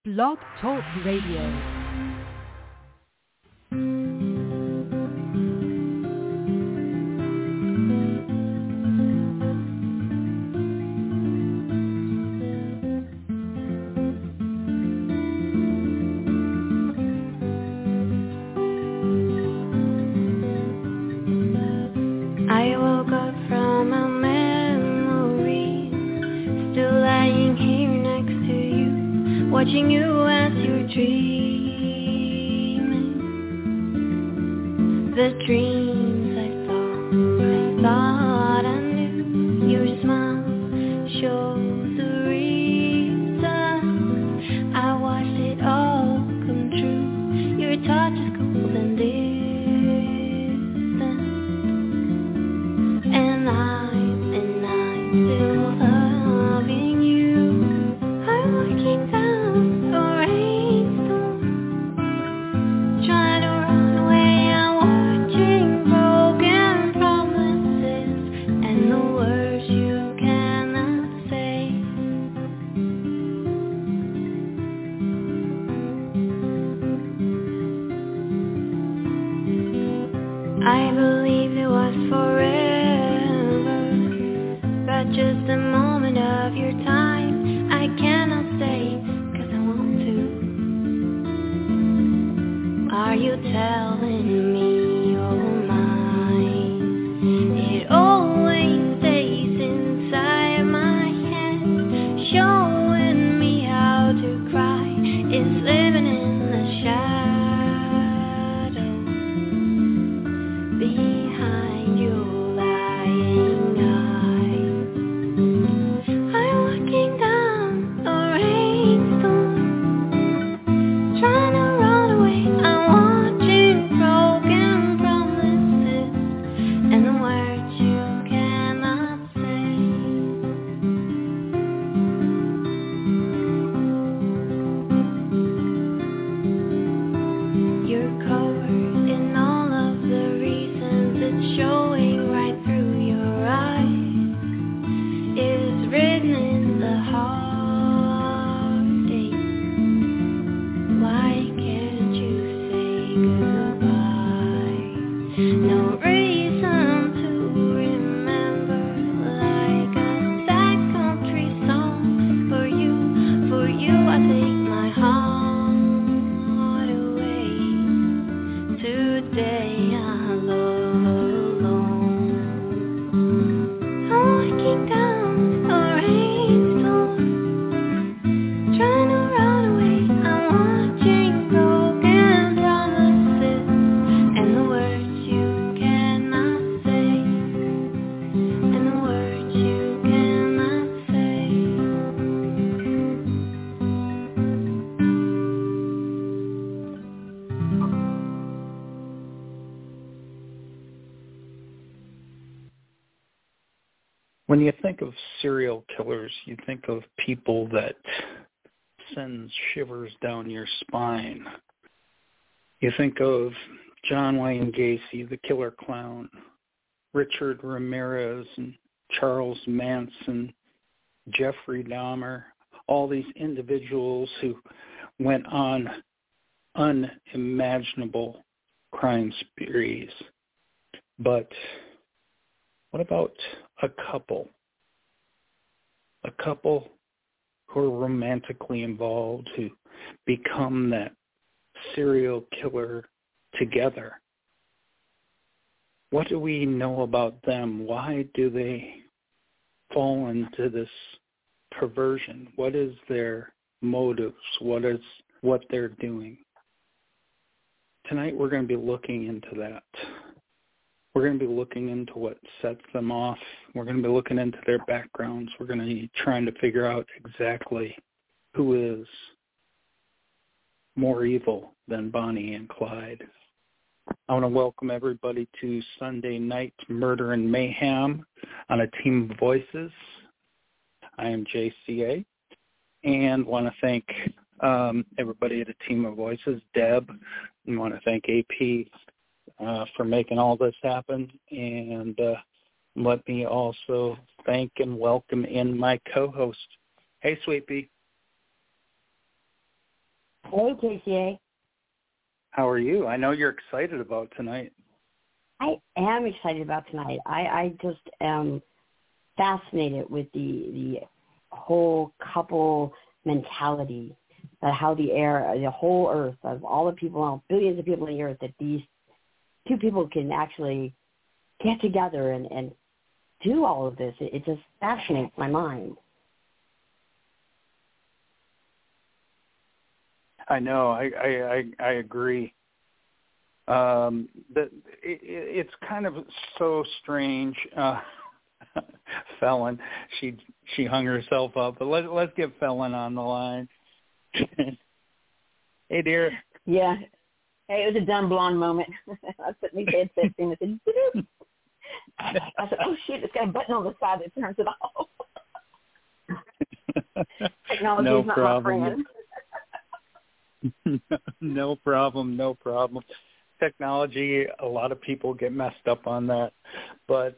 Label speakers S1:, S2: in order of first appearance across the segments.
S1: Blog Talk Radio.
S2: Watching you as you're dreaming, the dreams I thought I knew. Your smile shows the reason I watched it all come true. Your touch is cold and distant, and I'm still loving you. I'm looking down. I believed it was forever, but just a moment of your time. I cannot stay, 'cause I want to. Are you telling me you're mine? It always stays inside my head, showing me how to cry. It's living in the shadow. Behind your lying eyes, I'm looking down a rainstorm, trying to run away. I'm watching broken promises and the words you cannot say. You're covered in all of the it's showing right through your eyes. It's written in the heartache. Why can't you say goodbye? No reason to remember, like a sad country song. For you I take my heart away. Today I love.
S3: When you think of serial killers, you think of people that sends shivers down your spine. You think of John Wayne Gacy, the killer clown, Richard Ramirez and Charles Manson, Jeffrey Dahmer, all these individuals who went on unimaginable crime sprees. But what about a couple who are romantically involved, who become that serial killer together? What do we know about them? Why do they fall into this perversion? What is their motives? What they're doing? Tonight we're going to be looking into that. We're going to be looking into what sets them off. We're going to be looking into their backgrounds. We're going to be trying to figure out exactly who is more evil than Bonnie and Clyde. I want to welcome everybody to Sunday Night Murder and Mayhem on A Team of Voices. I am JCA and want to thank everybody at A Team of Voices, Deb, and want to thank AP for making all this happen, and let me also thank and welcome in my co-host. Hey, Sweet Pea.
S4: Hey, KCA.
S3: How are you? I know you're excited about tonight.
S4: I am excited about tonight. I just am fascinated with the whole couple mentality, that how the whole earth, of all the people, billions of people on the earth, that these two people can actually get together and do all of this. It just fascinates my mind.
S3: I know. I agree. It's kind of so strange. Felon, she hung herself up, but let's get Felon on the line. Hey, dear.
S4: Yeah. Hey, it was a dumb blonde moment. I put my headset in and said, doo-doo. I said, oh, shit, it's got a button on the side that turns it off. Technology
S3: No
S4: is not
S3: problem.
S4: my friend.
S3: No problem. Technology, a lot of people get messed up on that. But,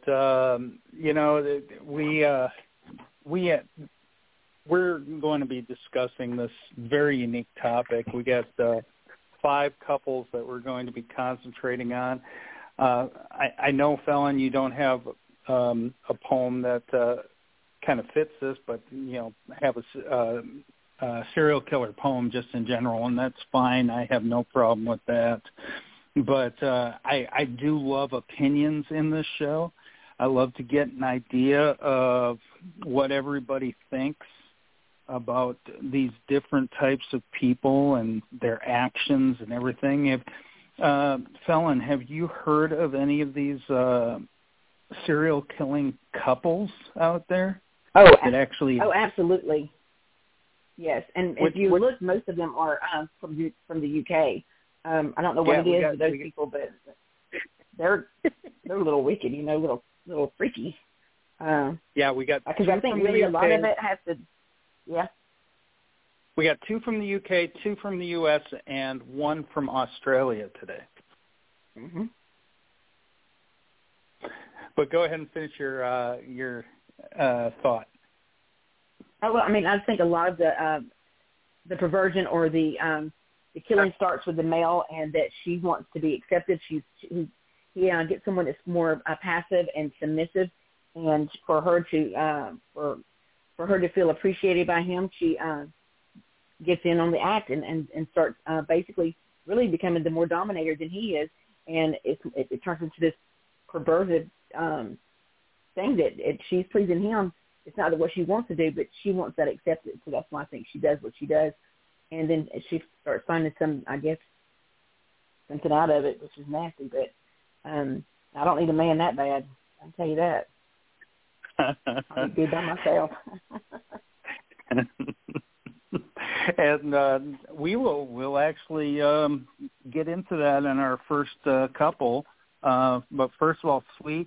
S3: we're going to be discussing this very unique topic. We got 5 couples that we're going to be concentrating on. I know, Felon, you don't have a poem that kind of fits this, but, have a serial killer poem just in general, and that's fine. I have no problem with that. But I do love opinions in this show. I love to get an idea of what everybody thinks about these different types of people and their actions and everything. Felon, have you heard of any of these serial killing couples out there?
S4: Oh,
S3: absolutely.
S4: Yes, and if you look, most of them are from the UK. I don't know what it is with those people, but they're a little wicked, little freaky.
S3: We got
S4: because I think really a lot of it has to. Yeah.
S3: We got 2 from the UK, 2 from the US, and 1 from Australia today.
S4: Mm-hmm.
S3: But go ahead and finish your thought.
S4: Oh, well, I think a lot of the perversion or the killing starts with the male, and that she wants to be accepted. He gets someone that's more passive and submissive, and for her to feel appreciated by him, she gets in on the act and starts basically really becoming the more dominator than he is, and it turns into this perversive thing that she's pleasing him. It's not what she wants to do, but she wants that acceptance. So that's why I think she does what she does. And then she starts finding something out of it, which is nasty. But I don't need a man that bad. I can tell you that. I'll be good by myself.
S3: And we'll actually get into that in our first couple. But first of all, Sweet,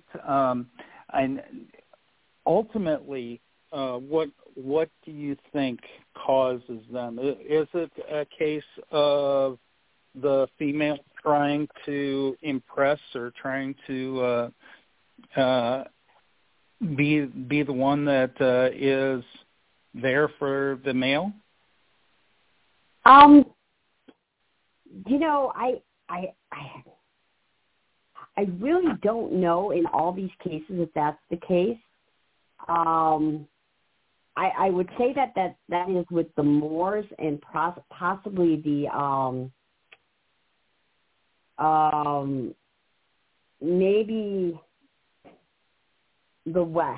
S3: ultimately, what do you think causes them? Is it a case of the female trying to impress or trying to be the one that is there for the male?
S4: I really don't know in all these cases if that's the case. I would say that is with the Moors and possibly the maybe the West.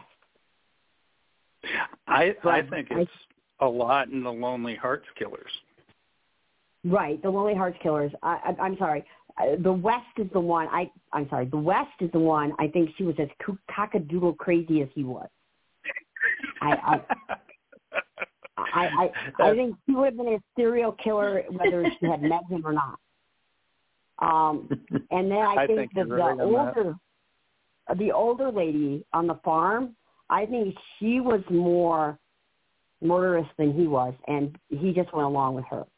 S3: I think it's a lot in the Lonely Hearts Killers.
S4: Right, the Lonely Hearts Killers. I'm sorry. The West is the one. I'm sorry. The West is the one. I think she was as cockadoodle crazy as he was. I think she would have been a serial killer whether she had met him or not. And then I think that the older lady on the farm, I think she was more murderous than he was, and he just went along with her.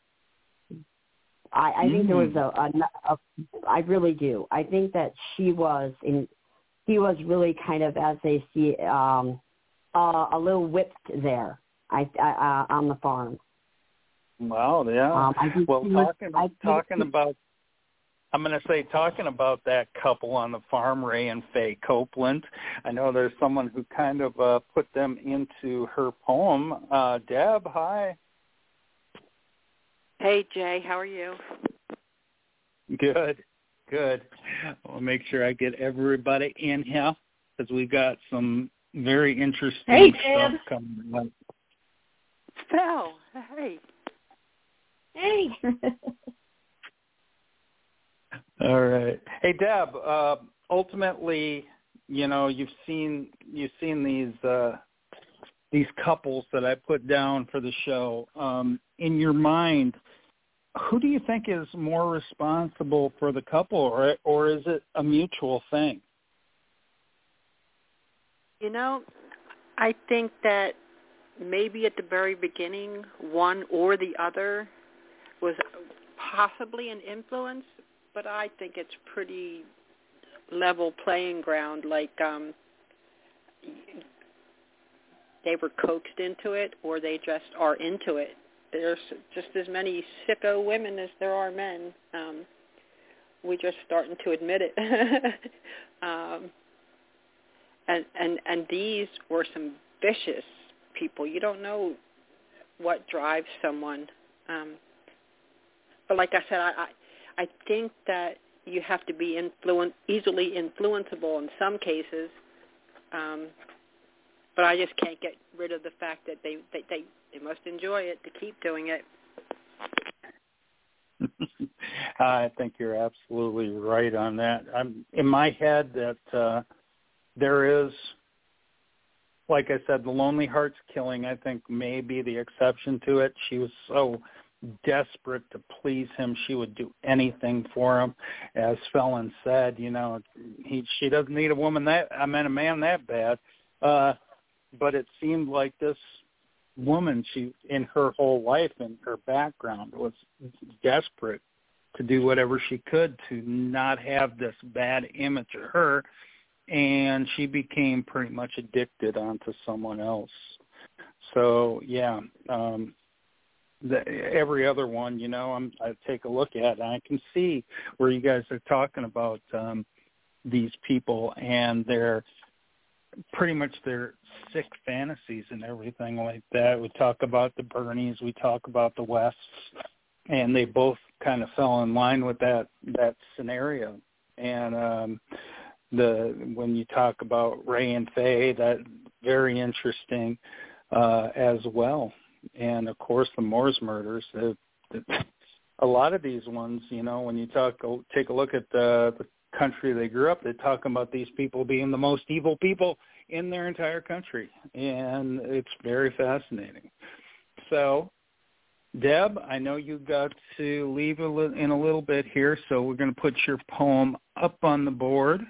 S4: I think there was I really do. I think that he was really kind of, as they see, a little whipped there on the farm.
S3: Wow, yeah. Talking about that couple on the farm, Ray and Faye Copeland, I know there's someone who kind of put them into her poem. Deb, hi.
S5: Hey, Jay, how are you?
S3: Good. I'll make sure I get everybody in here because we've got some very interesting stuff coming up.
S5: Phil, hey.
S4: Hey.
S3: All right. Hey, Deb, ultimately, you've seen these couples that I put down for the show. In your mind, who do you think is more responsible for the couple, or is it a mutual thing?
S5: I think that maybe at the very beginning, one or the other was possibly an influence, but I think it's pretty level playing ground, like they were coaxed into it or they just are into it. There's just as many sicko women as there are men. We're just starting to admit it. And these were some vicious people. You don't know what drives someone. But like I said, I think that you have to be easily influenceable in some cases. But I just can't get rid of the fact that they must enjoy it to keep doing it.
S3: I think you're absolutely right on that. I'm in my head that there is, like I said, the Lonely Hearts Killing, I think, may be the exception to it. She was so desperate to please him, she would do anything for him. As Felon said, she doesn't need a man that bad. But it seemed like this woman, she in her whole life and her background was desperate to do whatever she could to not have this bad image of her, and she became pretty much addicted onto someone else. So yeah, every other one, I take a look at, and I can see where you guys are talking about these people and their sick fantasies and everything like that. We talk about the Bernies, we talk about the Wests, and they both kind of fell in line with that scenario. And when you talk about Ray and Faye, that very interesting as well. And of course, the Moors murders. A lot of these ones, when you take a look at the country they grew up, they're talking about these people being the most evil people in their entire country, and it's very fascinating. So, Deb, I know you got to leave in a little bit here, so we're going to put your poem up on the board.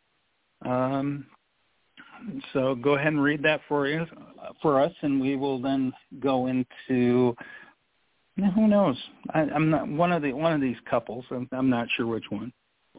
S3: So go ahead and read that for us, and we will then go into who knows. I'm not one of these couples. I'm not sure which one.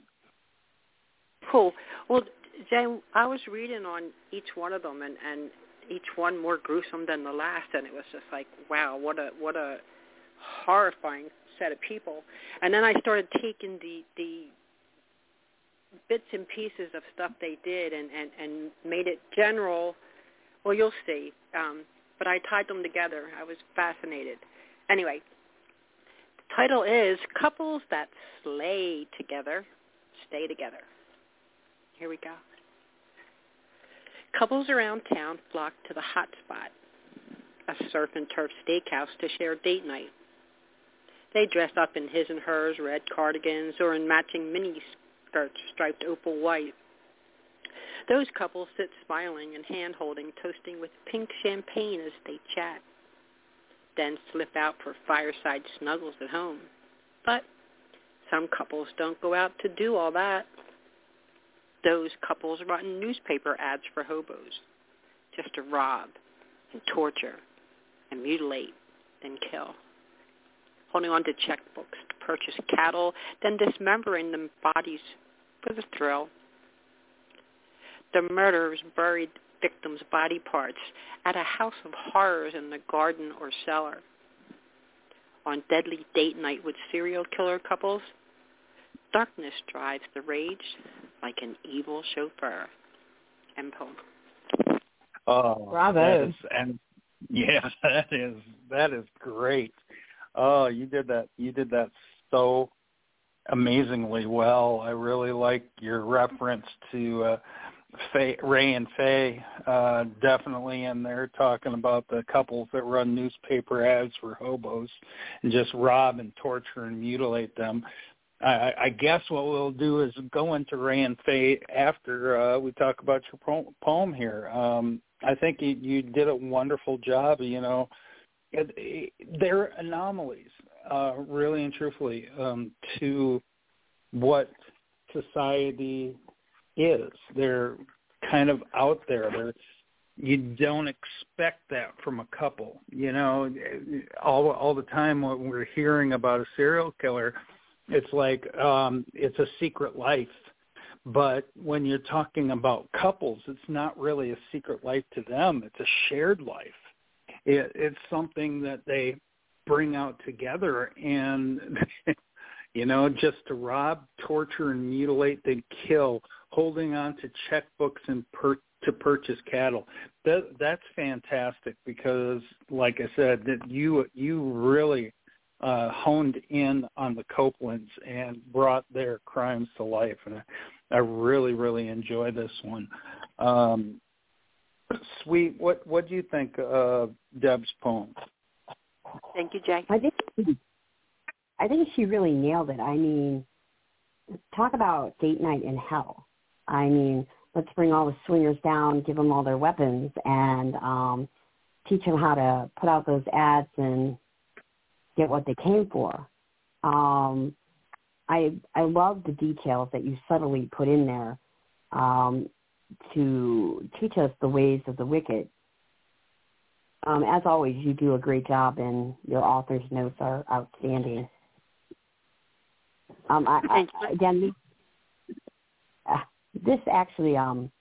S5: Cool. Well, Jay, I was reading on each one of them, and each one more gruesome than the last, and it was just like, wow, what a horrifying set of people. And then I started taking the bits and pieces of stuff they did and made it general. Well, you'll see. But I tied them together. I was fascinated. Anyway, the title is Couples That Slay Together, Stay Together. Here we go. Couples around town flock to the hot spot, a surf and turf steakhouse, to share date night. They dress up in his and hers red cardigans or in matching mini skirts striped opal white. Those couples sit smiling and hand-holding, toasting with pink champagne as they chat, then slip out for fireside snuggles at home. But some couples don't go out to do all that. Those couples run newspaper ads for hobos, just to rob and torture and mutilate and kill, holding on to checkbooks to purchase cattle, then dismembering them bodies for the thrill. The murderers buried victims' body parts at a house of horrors in the garden or cellar. on deadly date night with serial killer couples, darkness drives the rage like an evil chauffeur. End poem.
S3: Oh,
S4: bravo!
S3: That is great. Oh, you did that so amazingly well. I really like your reference to Ray and Faye, definitely in there, talking about the couples that run newspaper ads for hobos and just rob and torture and mutilate them. I guess what we'll do is go into Ray and Faye after we talk about your poem here. I think you did a wonderful job. You know, they're anomalies, really and truthfully, to what society is. They're kind of out there. You don't expect that from a couple. You know, all the time when we're hearing about a serial killer, it's like it's a secret life. But when you're talking about couples, it's not really a secret life to them. It's a shared life. It's something that they bring out together, and you know, just to rob, torture, and mutilate, then kill, holding on to checkbooks and to purchase cattle. That's fantastic because, like I said, that you really honed in on the Copelands and brought their crimes to life, and I really, really enjoy this one. Sweet, what do you think of Deb's poem?
S5: Thank you, Jay.
S6: I think she really nailed it. I mean, talk about date night in hell. I mean, let's bring all the swingers down, give them all their weapons, and teach them how to put out those ads and get what they came for. I love the details that you subtly put in there to teach us the ways of the wicked. As always, you do a great job, and your author's notes are outstanding. This actually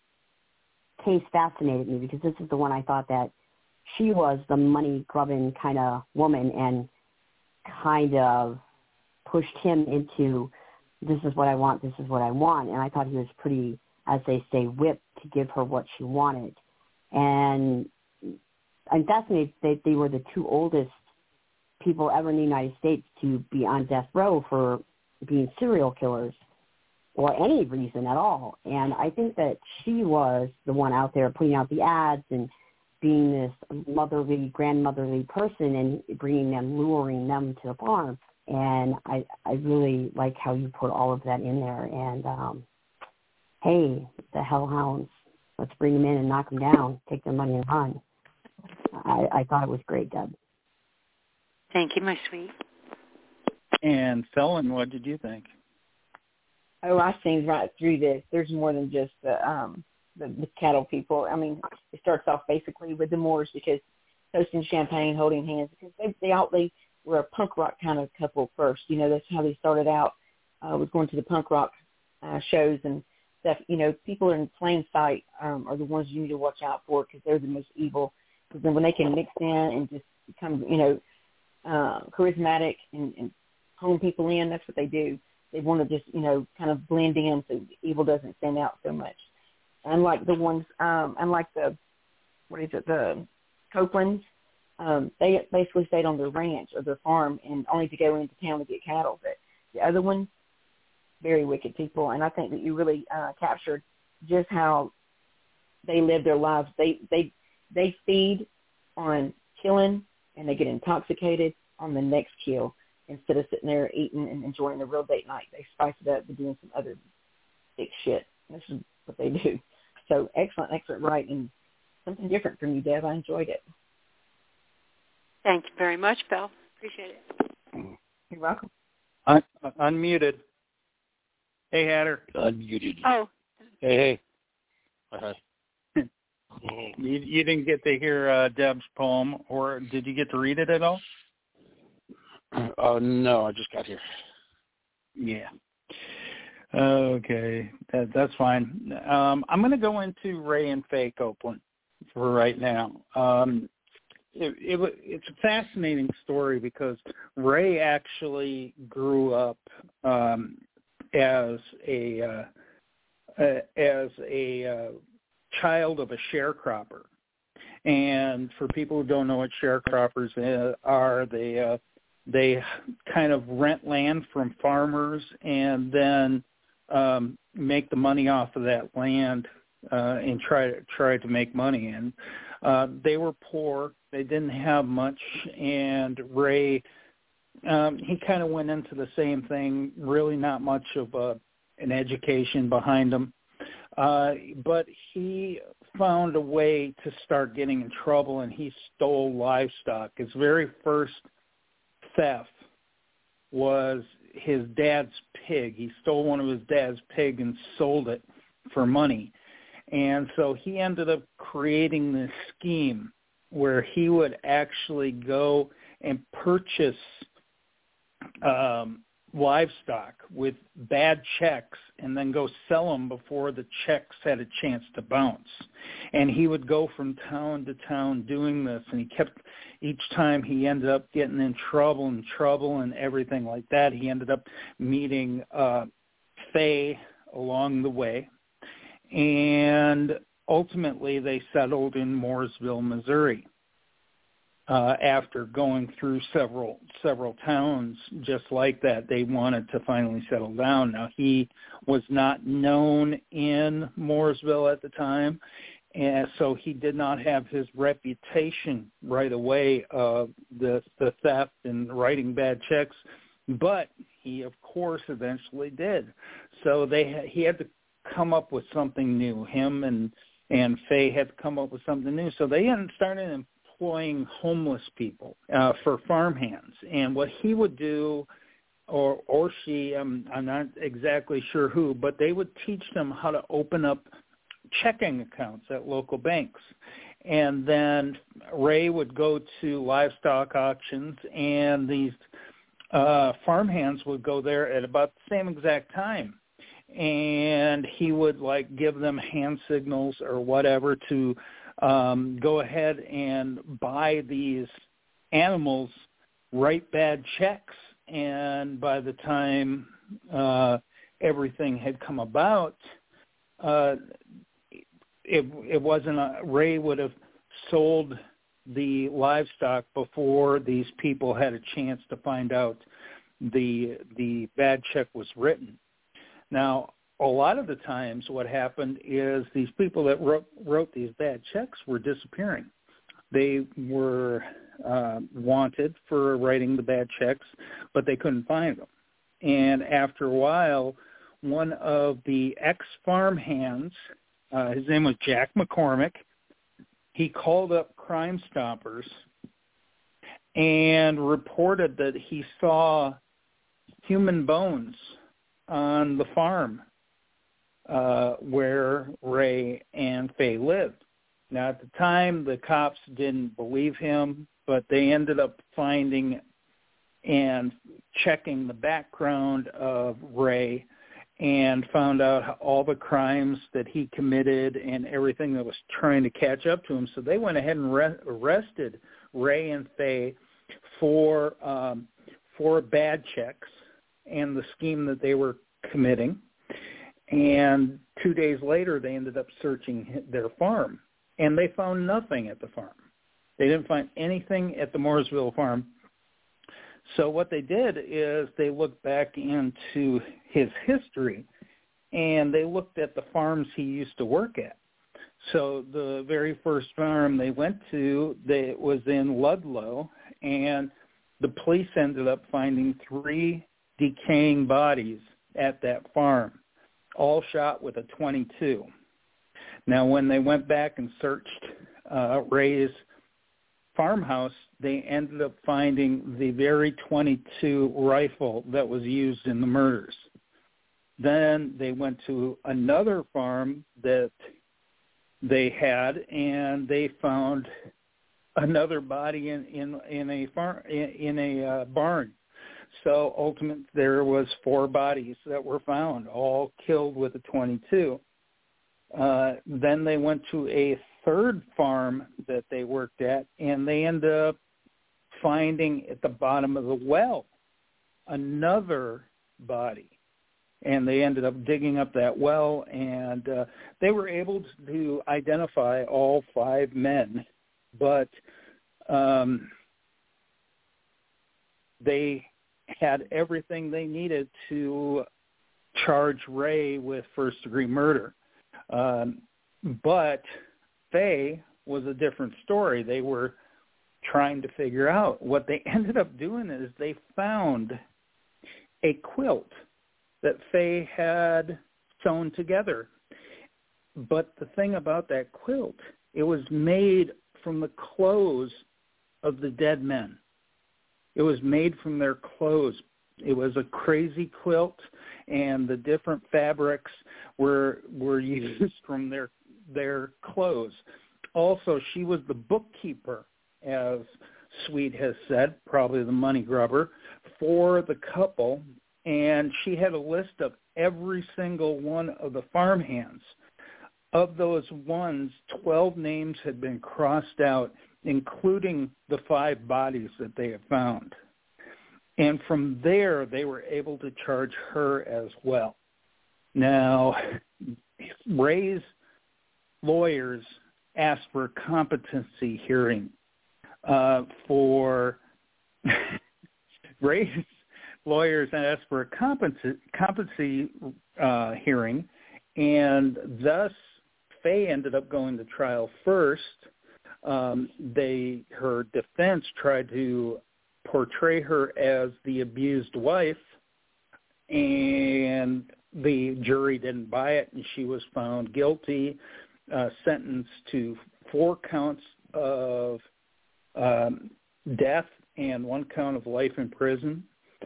S6: case fascinated me because this is the one I thought that she was the money-grubbing kind of woman and kind of pushed him into, this is what I want, this is what I want. And I thought he was pretty, as they say, whipped to give her what she wanted. And I'm fascinated that they were the two oldest people ever in the United States to be on death row for being serial killers or any reason at all. And I think that she was the one out there putting out the ads and being this motherly, grandmotherly person and luring them to the farm. And I really like how you put all of that in there. And, hey, the hellhounds, let's bring them in and knock them down, take their money and run. I thought it was great, Deb.
S5: Thank you, my sweet.
S3: And Felon, what did you think?
S4: Oh, I seen right through this. There's more than just the cattle people. I mean, it starts off basically with the Moors because toasting champagne, holding hands, because they were a punk rock kind of couple first. You know, that's how they started out, was going to the punk rock shows and stuff. You know, people in plain sight are the ones you need to watch out for because they're the most evil. Because then when they can mix in and just become, you know, charismatic and hone people in, that's what they do. They want to just, you know, kind of blend in so evil doesn't stand out so much. Unlike the ones, the Copelands, they basically stayed on their ranch or their farm and only to go into town to get cattle. But the other ones, very wicked people. And I think that you really captured just how they live their lives. They feed on killing and they get intoxicated on the next kill. Instead of sitting there eating and enjoying the real date night, they spice it up by doing some other sick shit. This is what they do. So excellent writing. Something different from you, Deb. I enjoyed it.
S5: Thank you very much, Belle. Appreciate it.
S4: You're welcome.
S3: Unmuted. Hey, Hatter.
S7: Unmuted.
S5: Oh.
S7: Hey. Uh-huh.
S3: You didn't get to hear Deb's poem, or did you get to read it at all?
S7: No, I just got here.
S3: Yeah. Okay, that's fine. I'm going to go into Ray and Faye Copeland for right now. it's a fascinating story because Ray actually grew up as a child of a sharecropper. And for people who don't know what sharecroppers are, they kind of rent land from farmers and then make the money off of that land and try to make money. And they were poor; they didn't have much. And Ray, he kind of went into the same thing. Really, not much of an education behind him, but he found a way to start getting in trouble, and he stole livestock. His very first theft was his dad's pig. He stole one of his dad's pig and sold it for money. And so he ended up creating this scheme where he would actually go and purchase livestock with bad checks and then go sell them before the checks had a chance to bounce. And he would go from town to town doing this, and each time he ended up getting in trouble and everything like that. He ended up meeting Faye along the way, and ultimately they settled in Mooresville, Missouri. After going through several towns just like that, they wanted to finally settle down. Now, he was not known in Mooresville at the time, and so he did not have his reputation right away of the theft and writing bad checks, but he, of course, eventually did. So he had to come up with something new. Him and Faye had to come up with something new. So they started employing homeless people for farmhands. And what he would do, or she, I'm not exactly sure who, but they would teach them how to open up checking accounts at local banks. And then Ray would go to livestock auctions, and these farmhands would go there at about the same exact time. And he would give them hand signals or whatever to go ahead and buy these animals, write bad checks, and by the time everything had come about, it wasn't Ray would have sold the livestock before these people had a chance to find out the bad check was written. Now, a lot of the times what happened is these people that wrote these bad checks were disappearing. They were wanted for writing the bad checks, but they couldn't find them. And after a while, one of the ex-farm hands, his name was Jack McCormick, he called up Crime Stoppers and reported that he saw human bones on the farm where Ray and Faye lived. Now, at the time, the cops didn't believe him, but they ended up finding and checking the background of Ray and found out all the crimes that he committed and everything that was trying to catch up to him. So they went ahead and arrested Ray and Faye for bad checks and the scheme that they were committing. And 2 days later, they ended up searching their farm, and they found nothing at the farm. They didn't find anything at the Mooresville farm. So what they did is they looked back into his history, and they looked at the farms he used to work at. So the very first farm they went to, it was in Ludlow, and the police ended up finding 3 decaying bodies at that farm, all shot with a .22. Now, when they went back and searched Ray's farmhouse, they ended up finding the very .22 rifle that was used in the murders. Then they went to another farm that they had, and they found another body in a barn. So ultimately, there was 4 bodies that were found, all killed with a .22. Then they went to a third farm that they worked at, and they end up finding at the bottom of the well another body. And they ended up digging up that well, and they were able to identify all 5 men, but they had everything they needed to charge Ray with first-degree murder. But Faye was a different story. They were trying to figure out. What they ended up doing is they found a quilt that Faye had sewn together. But the thing about that quilt, it was made from the clothes of the dead men. It was made from their clothes. It was a crazy quilt, and the different fabrics were used from their clothes. Also, she was the bookkeeper, as Sweet has said, probably the money grubber, for the couple, and she had a list of every single one of the farmhands. Of those ones, 12 names had been crossed out, including the 5 bodies that they had found. And from there, they were able to charge her as well. Now, Ray's lawyers asked for a competency hearing Ray's lawyers asked for a competency hearing, and thus Faye ended up going to trial first. Her defense tried to portray her as the abused wife, and the jury didn't buy it, and she was found guilty, sentenced to 4 counts of death and 1 count of life in prison.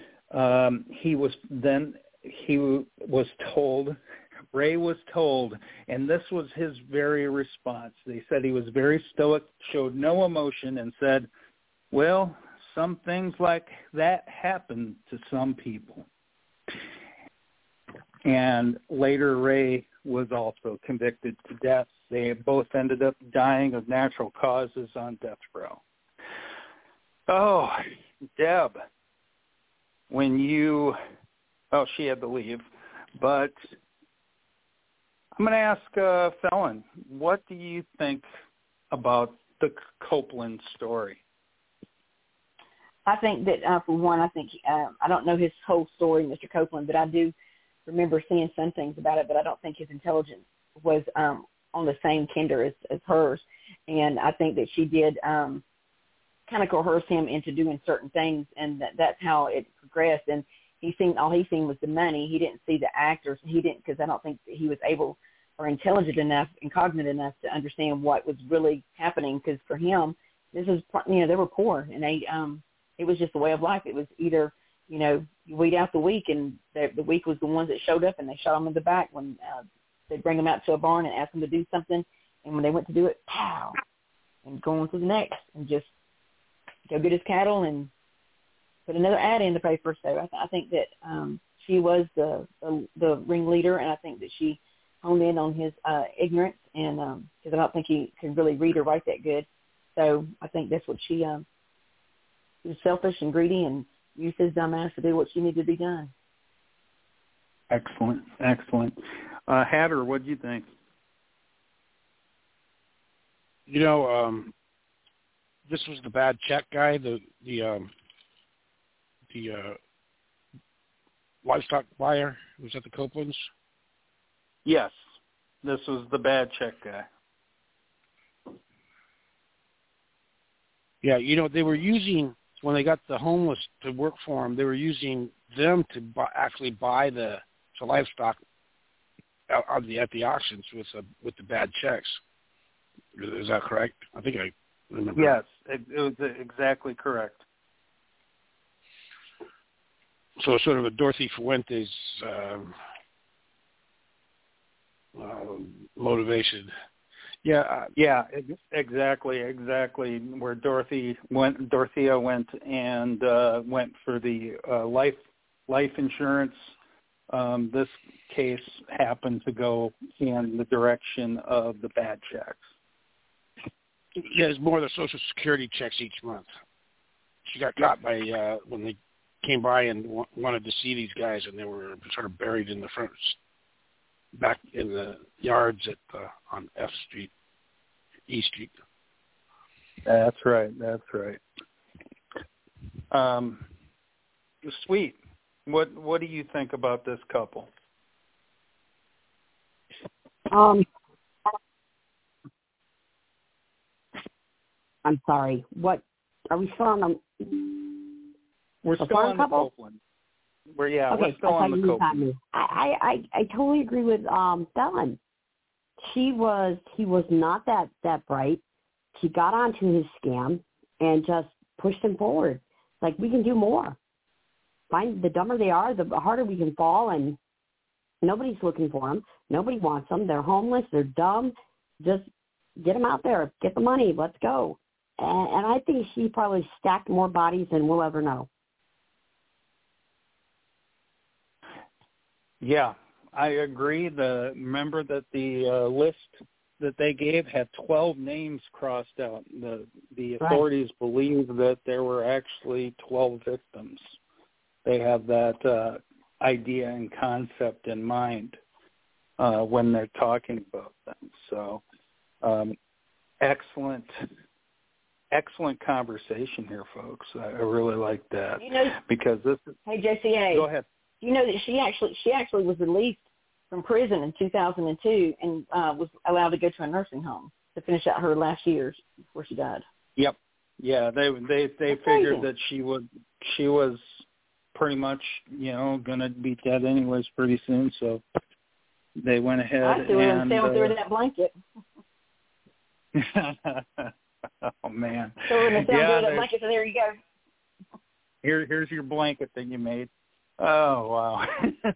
S3: Ray was told, and this was his very response. They said he was very stoic, showed no emotion, and said, well, some things like that happen to some people. And later, Ray was also convicted to death. They both ended up dying of natural causes on death row. Oh, Deb, she had to leave, but I'm going to ask Felon, what do you think about the Copeland story?
S4: I think that, for one, I don't know his whole story, Mr. Copeland, but I do remember seeing some things about it, but I don't think his intelligence was on the same kinder as hers. And I think that she did kind of coerce him into doing certain things, and that's how it progressed. And all he seen was the money. He didn't see the actors. Because I don't think that he was able or intelligent enough and cognizant enough to understand what was really happening. Because for him, this is, they were poor, and it was just a way of life. It was either, you weed out the weak, and the weak was the ones that showed up, and they shot them in the back when they'd bring them out to a barn and ask them to do something. And when they went to do it, pow, and go on to the next, and just go get his cattle and put another ad in the paper. So I think that she was the ringleader, and I think that she honed in on his ignorance, and because I don't think he could really read or write that good. So I think that's what she was selfish and greedy and used his dumb ass to do what she needed to be done.
S3: Excellent. Hatter, what do you think?
S7: This was the bad check guy, the livestock buyer who was at the Copelands?
S3: Yes, this was the bad check guy.
S7: Yeah, they were using, when they got the homeless to work for them, they were using them to actually buy the livestock at the auctions with the bad checks. Is that correct? I think I remember.
S3: Yes, it was exactly correct.
S7: So sort of a Dorothy Fuentes motivation.
S3: Yeah, exactly. Where Dorothea went and went for the life insurance. This case happened to go in the direction of the bad checks.
S7: Yeah, it's more the Social Security checks each month. She got caught by when they came by and wanted to see these guys, and they were sort of buried in the front, back in the yards at on F Street, E Street.
S3: That's right. Sweet. What do you think about this couple?
S6: I'm sorry. What are we still on the?
S3: We're still on the Copeland. We're still on the Copeland.
S6: I totally agree with Fallon. He was not that bright. He got onto his scam and just pushed him forward. Like, we can do more. The dumber they are, the harder we can fall, and nobody's looking for them. Nobody wants them. They're homeless. They're dumb. Just get them out there. Get the money. Let's go. And I think she probably stacked more bodies than we'll ever know.
S3: Yeah, I agree. Remember that the list that they gave had 12 names crossed out. The authorities believe that there were actually 12 victims. They have that idea and concept in mind when they're talking about them. So, excellent conversation here, folks. I really like that, because this is.
S4: Hey, JCA.
S3: Go ahead.
S4: You know that she actually was released from prison in 2002 and was allowed to go to a nursing home to finish out her last years before she died.
S3: Yep. Yeah, they figured that she was pretty much, going to be dead anyways pretty soon, so they went ahead
S4: and sailed through that blanket.
S3: Oh man.
S4: So we're going to sail through that blanket, so there you go.
S3: Here's your blanket that you made. Oh, wow.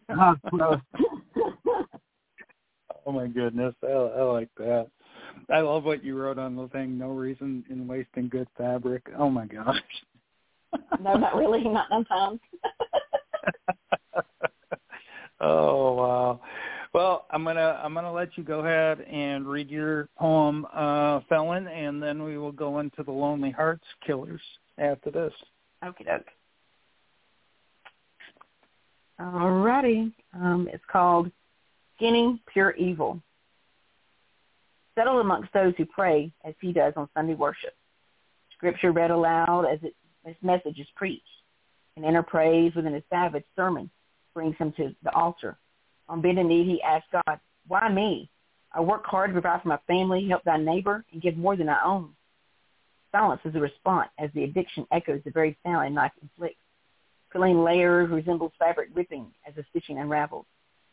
S3: Oh, my goodness. I like that. I love what you wrote on the thing, no reason in wasting good fabric. Oh, my gosh.
S4: No, not really. Not sometimes.
S3: Oh, wow. Well, I'm gonna let you go ahead and read your poem, Felon, and then we will go into the Lonely Hearts Killers after this.
S4: Okie doke. Alrighty. It's called Skinning Pure Evil. Settled amongst those who pray as he does on Sunday worship. Scripture read aloud as its message is preached. An inner praise within a savage sermon brings him to the altar. On bended knee, he asks God, why me? I work hard to provide for my family, help thy neighbor, and give more than I own. Silence is a response as the addiction echoes the very sound a knife inflicts. Peeling layers resembles fabric ripping as the stitching unravels.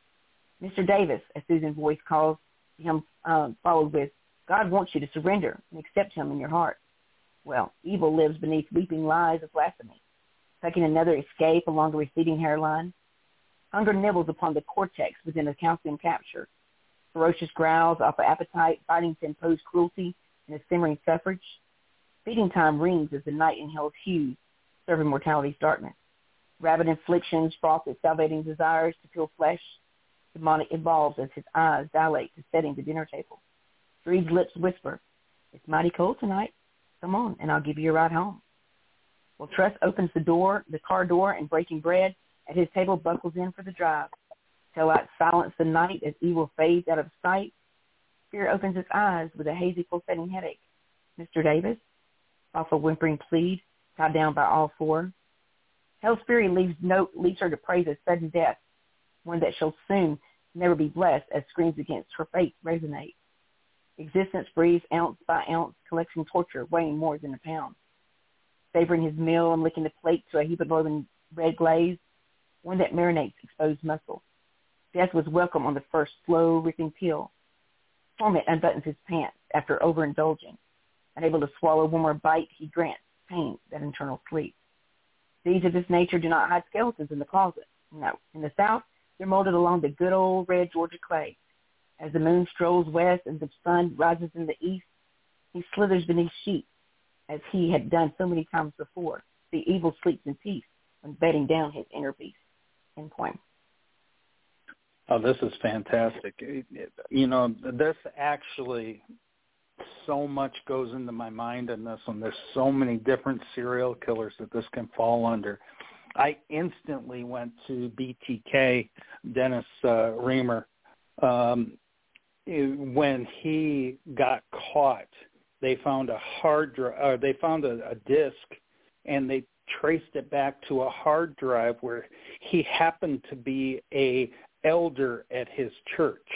S4: Mr. Davis, as Susan's voice calls him, followed with, God wants you to surrender and accept him in your heart. Well, evil lives beneath weeping lies of blasphemy, tucking another escape along a receding hairline. Hunger nibbles upon the cortex within a calcium capture. Ferocious growls offer appetite, fighting to impose cruelty in a simmering suffrage. Feeding time rings as the night inhales hues, serving mortality's darkness. Rabid inflictions froth with salivating desires to feel flesh. Demonic evolves as his eyes dilate to setting the dinner table. Freed's lips whisper, it's mighty cold tonight. Come on, and I'll give you a ride home. Well, Tress opens the car door, and breaking bread at his table buckles in for the drive. Taillights silence the night as evil fades out of sight. Fear opens its eyes with a hazy pulsating headache. Mr. Davis, off a whimpering plead, tied down by all four. Hell's fury leads her to praise a sudden death, one that shall soon never be blessed as screams against her fate resonate. Existence breathes ounce by ounce, collecting torture weighing more than a pound. Savoring his meal and licking the plate to a hemoglobin red glaze, one that marinates exposed muscle. Death was welcome on the first slow, ripping peel. Torment unbuttons his pants after overindulging. Unable to swallow one more bite, he grants pain that internal sleep. Deeds of this nature do not hide skeletons in the closet. No. In the South, they're molded along the good old red Georgia clay. As the moon strolls west and the sun rises in the east, he slithers beneath sheets, as he had done so many times before. The evil sleeps in peace when bedding down his inner beast. End poem.
S3: Oh, this is fantastic. This actually so much goes into my mind in this one. There's so many different serial killers that this can fall under. I instantly went to BTK, Dennis Reamer. When he got caught, they found a they found a disc, and they traced it back to a hard drive where he happened to be a elder at his church.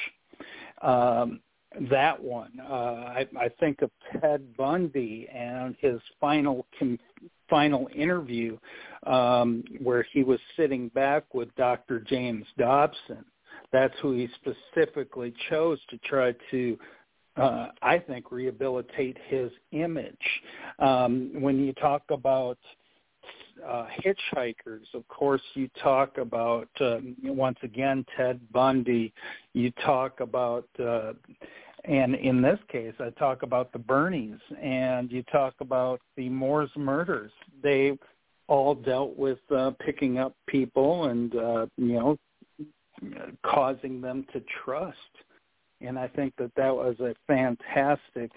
S3: That one, I think of Ted Bundy and his final interview, where he was sitting back with Dr. James Dobson. That's who he specifically chose to try to, I think, rehabilitate his image. When you talk about hitchhikers, of course, you talk about, once again, Ted Bundy. You talk about, and in this case, I talk about the Bernies, and you talk about the Moors murders. They all dealt with picking up people and, causing them to trust. And I think that was a fantastic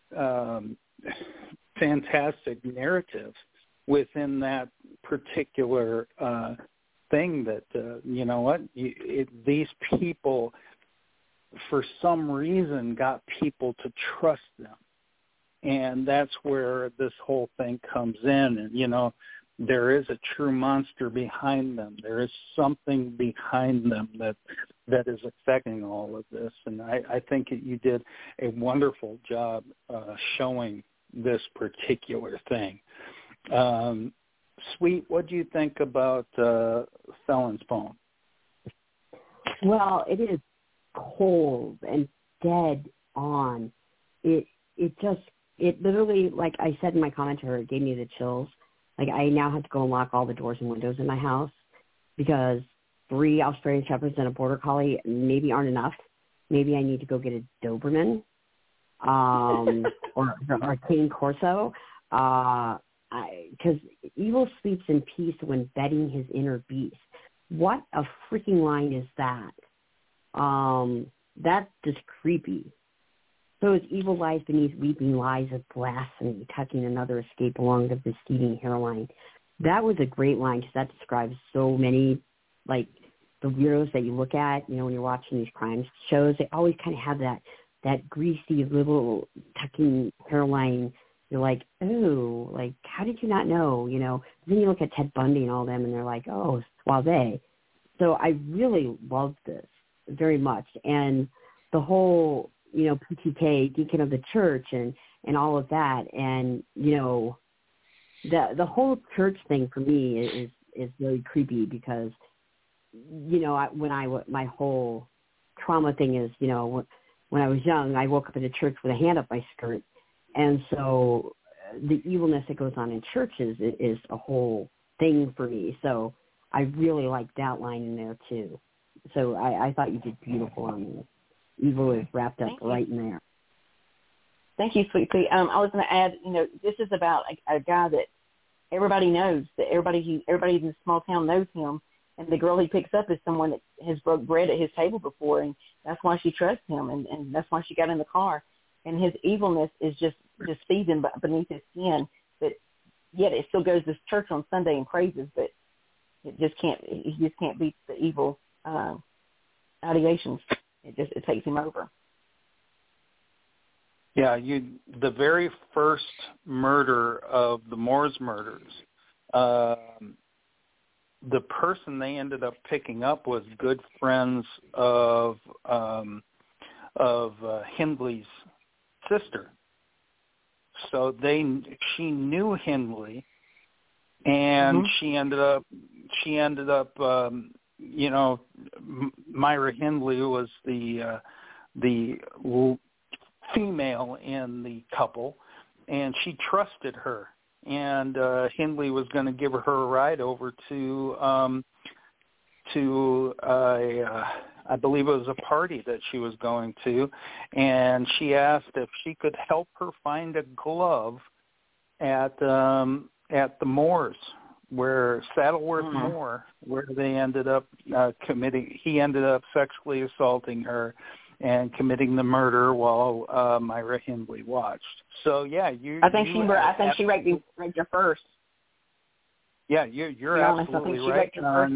S3: narrative within that particular thing that, these people, for some reason, got people to trust them. And that's where this whole thing comes in. And, there is a true monster behind them. There is something behind them that is affecting all of this. And I think you did a wonderful job showing this particular thing. Sweet, what do you think about Felon's Poem?
S6: Well, it is cold and dead on. It literally, like I said in my comment to her, it gave me the chills. Like, I now have to go and lock all the doors and windows in my house because 3 Australian Shepherds and a Border Collie maybe aren't enough. Maybe I need to go get a Doberman or a Cane Corso. Because evil sleeps in peace when bedding his inner beast. What a freaking line is that? That's just creepy. So his evil lies beneath weeping lies of blasphemy, tucking another escape along the receding hairline. That was a great line because that describes so many, like, the weirdos that you look at, when you're watching these crime shows. They always kind of have that greasy little tucking hairline. You're like, oh, like, how did you not know, Then you look at Ted Bundy and all them, and they're like, oh, suave. So I really loved this very much. And the whole, PTK, deacon of the church, and all of that. And, the whole church thing for me is really creepy because, my whole trauma thing is, when I was young, I woke up in a church with a hand up my skirt. And so the evilness that goes on in churches is a whole thing for me. So I really liked that line in there, too. So I thought you did beautiful on this. Evil is wrapped up right in there.
S4: Thank you, Sweet Pea. I was going to add, this is about a guy that everybody knows, that everybody in the small town knows him, and the girl he picks up is someone that has broke bread at his table before, and that's why she trusts him, and that's why she got in the car. And his evilness is just seething beneath his skin, but yet it still goes to church on Sunday and praises, but he just can't beat the evil allegations. It takes him over.
S3: Yeah, the very first murder of the Moors murders, the person they ended up picking up was good friends of Hindley's sister. So she knew Hindley, and she ended up Myra Hindley was the female in the couple, and she trusted her. And Hindley was going to give her a ride over to I believe it was a party that she was going to, and she asked if she could help her find a glove at the Moors, where Saddleworth Moor, where they ended up he ended up sexually assaulting her, and committing the murder while Myra Hindley watched. So yeah,
S4: I think she raped her first.
S3: Yeah, you're absolutely right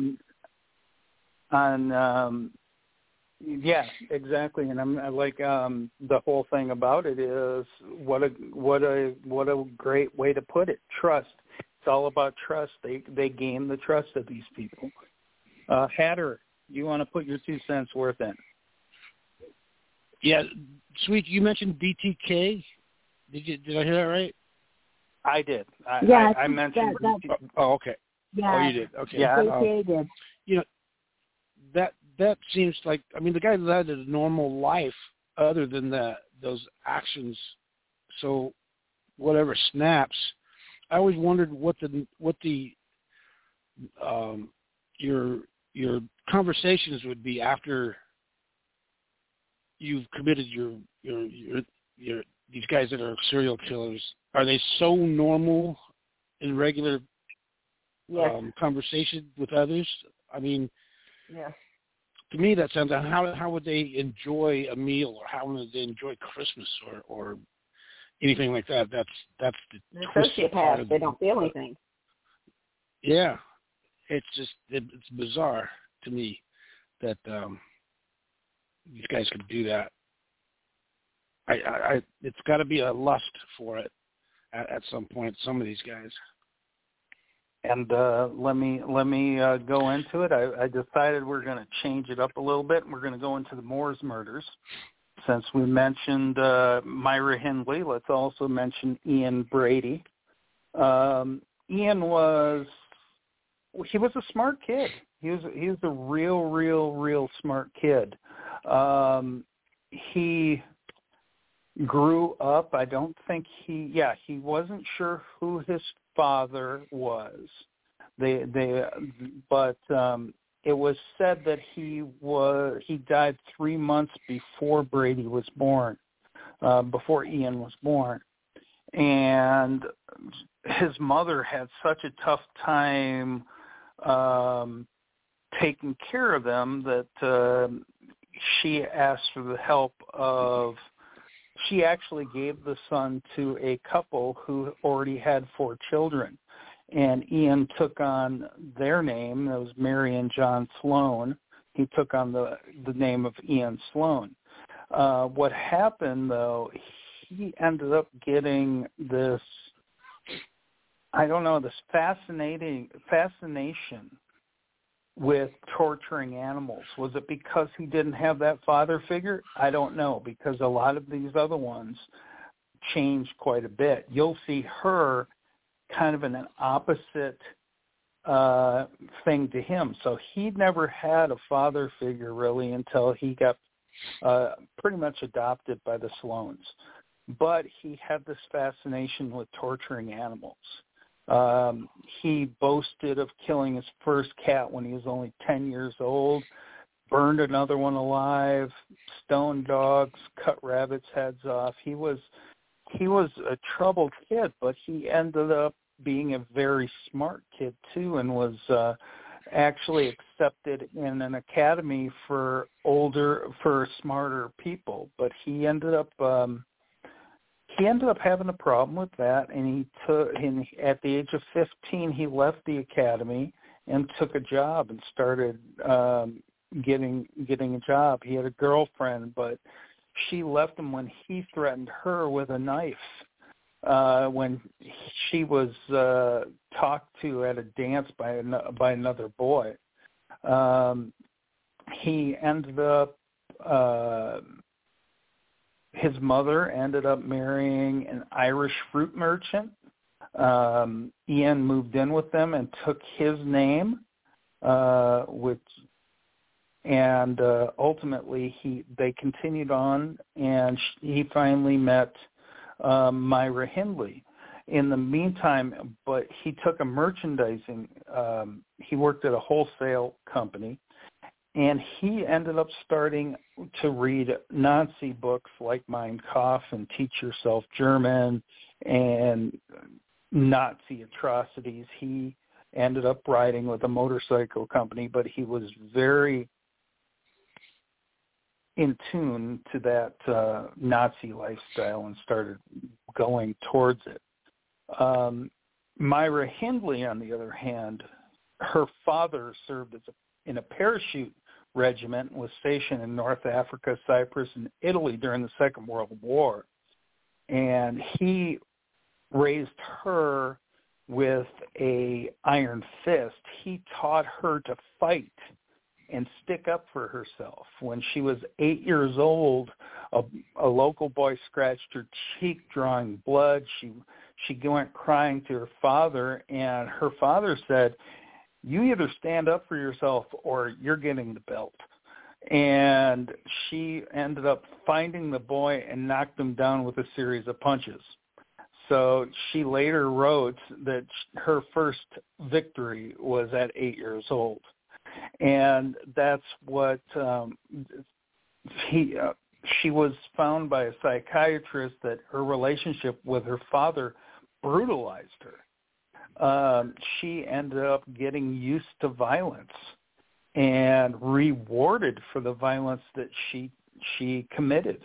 S3: on yeah, exactly. And I'm like the whole thing about it is what a great way to put it. Trust. It's all about trust. They gain the trust of these people. Hatter, you want to put your 2 cents worth in?
S7: Yeah, Sweet. You mentioned BTK. Did I hear that right?
S3: I did. I mentioned.
S7: Oh, okay.
S6: Yeah.
S7: Oh, you did. Okay.
S3: Yeah.
S6: BTK did.
S7: You know, that seems like, I mean, the guy led a normal life other than those actions. So whatever snaps, I always wondered what your conversations would be after you've committed your these guys that are serial killers. Are they so normal in regular conversation with others? I mean,
S4: yes.
S7: To me, that sounds. How would they enjoy a meal, or how would they enjoy Christmas, or anything like that? That's the
S4: sociopaths. They don't feel anything.
S7: Yeah, it's bizarre to me that these guys could do that. It's got to be a lust for it at some point. Some of these guys.
S3: And let me go into it. I decided we're going to change it up a little bit, and we're going to go into the Moors murders. Since we mentioned Myra Hindley, let's also mention Ian Brady. Ian was a smart kid. He was a real smart kid. He grew up. I don't think he wasn't sure who his father was. But it was said that he died 3 months before Brady was born, before Ian was born, and his mother had such a tough time taking care of them that she asked for the help of. She actually gave the son to a couple who already had 4 children, and Ian took on their name. That was Mary and John Sloan. He took on the name of Ian Sloan. What happened, though, he ended up getting this, this fascination with torturing animals. Was it because he didn't have that father figure? I don't know, because a lot of these other ones changed quite a bit. You'll see her kind of in an opposite thing to him. So he never had a father figure really until he got pretty much adopted by the Sloans. But he had this fascination with torturing animals. He boasted of killing his first cat when he was only 10 years old, burned another one alive, stoned dogs, cut rabbits' heads off. He was a troubled kid, but he ended up being a very smart kid too, and was actually accepted in an academy for smarter people. But he ended up having a problem with that, and at the age of 15, he left the academy and took a job and started getting a job. He had a girlfriend, but she left him when he threatened her with a knife when she was talked to at a dance by another boy. He ended up. His mother ended up marrying an Irish fruit merchant. Ian moved in with them and took his name, ultimately they continued on, and he finally met Myra Hindley. In the meantime, but he took a merchandising. He worked at a wholesale company. And he ended up starting to read Nazi books like Mein Kampf and Teach Yourself German and Nazi atrocities. He ended up riding with a motorcycle company, but he was very in tune to that Nazi lifestyle and started going towards it. Myra Hindley, on the other hand, her father served in a parachute regiment and was stationed in North Africa, Cyprus, and Italy during the Second World War. And he raised her with a iron fist. He taught her to fight and stick up for herself. When she was 8 years old, a local boy scratched her cheek, drawing blood. She went crying to her father, and her father said, "You either stand up for yourself or you're getting the belt." And she ended up finding the boy and knocked him down with a series of punches. So she later wrote that her first victory was at 8 years old. And that's what she was found by a psychiatrist that her relationship with her father brutalized her. She ended up getting used to violence and rewarded for the violence that she committed,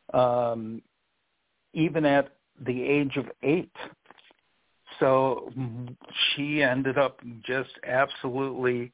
S3: even at the age of 8. So she ended up just absolutely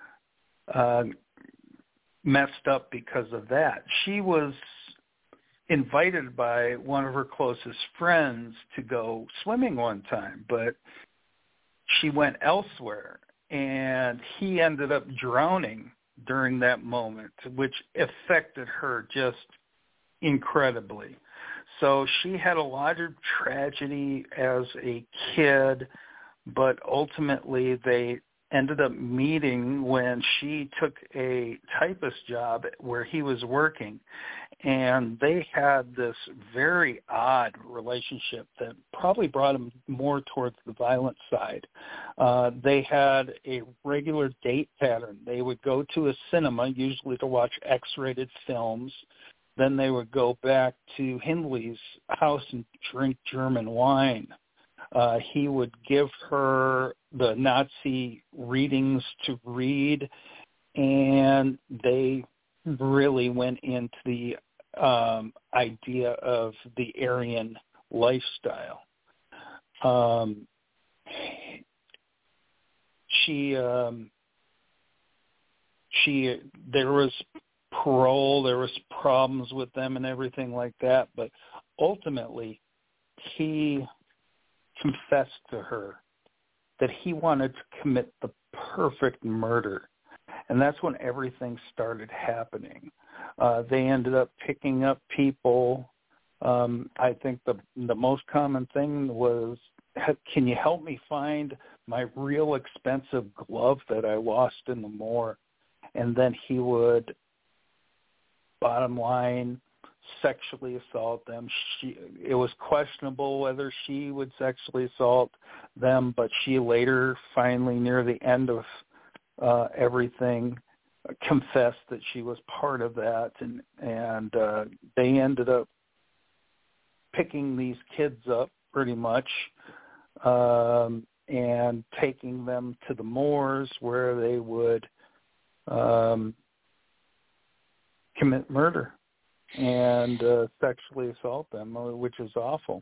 S3: messed up because of that. She was invited by one of her closest friends to go swimming one time, but she went elsewhere, and he ended up drowning during that moment, which affected her just incredibly. So she had a lot of tragedy as a kid, but ultimately they ended up meeting when she took a typist job where he was working, and they had this very odd relationship that probably brought him more towards the violent side. They had a regular date pattern. They would go to a cinema, usually to watch X-rated films. Then they would go back to Hindley's house and drink German wine. He would give her the Nazi readings to read, and they really went into the idea of the Aryan lifestyle. There was parole, there was problems with them and everything like that, but ultimately he confessed to her that he wanted to commit the perfect murder. And that's when everything started happening. They ended up picking up people. I think the most common thing was, can you help me find my real expensive glove that I lost in the moor? And then he would, bottom line, sexually assault them. It was questionable whether she would sexually assault them, but she later, finally near the end of everything, confessed that she was part of that, and they ended up picking these kids up pretty much and taking them to the moors where they would commit murder and sexually assault them, which is awful.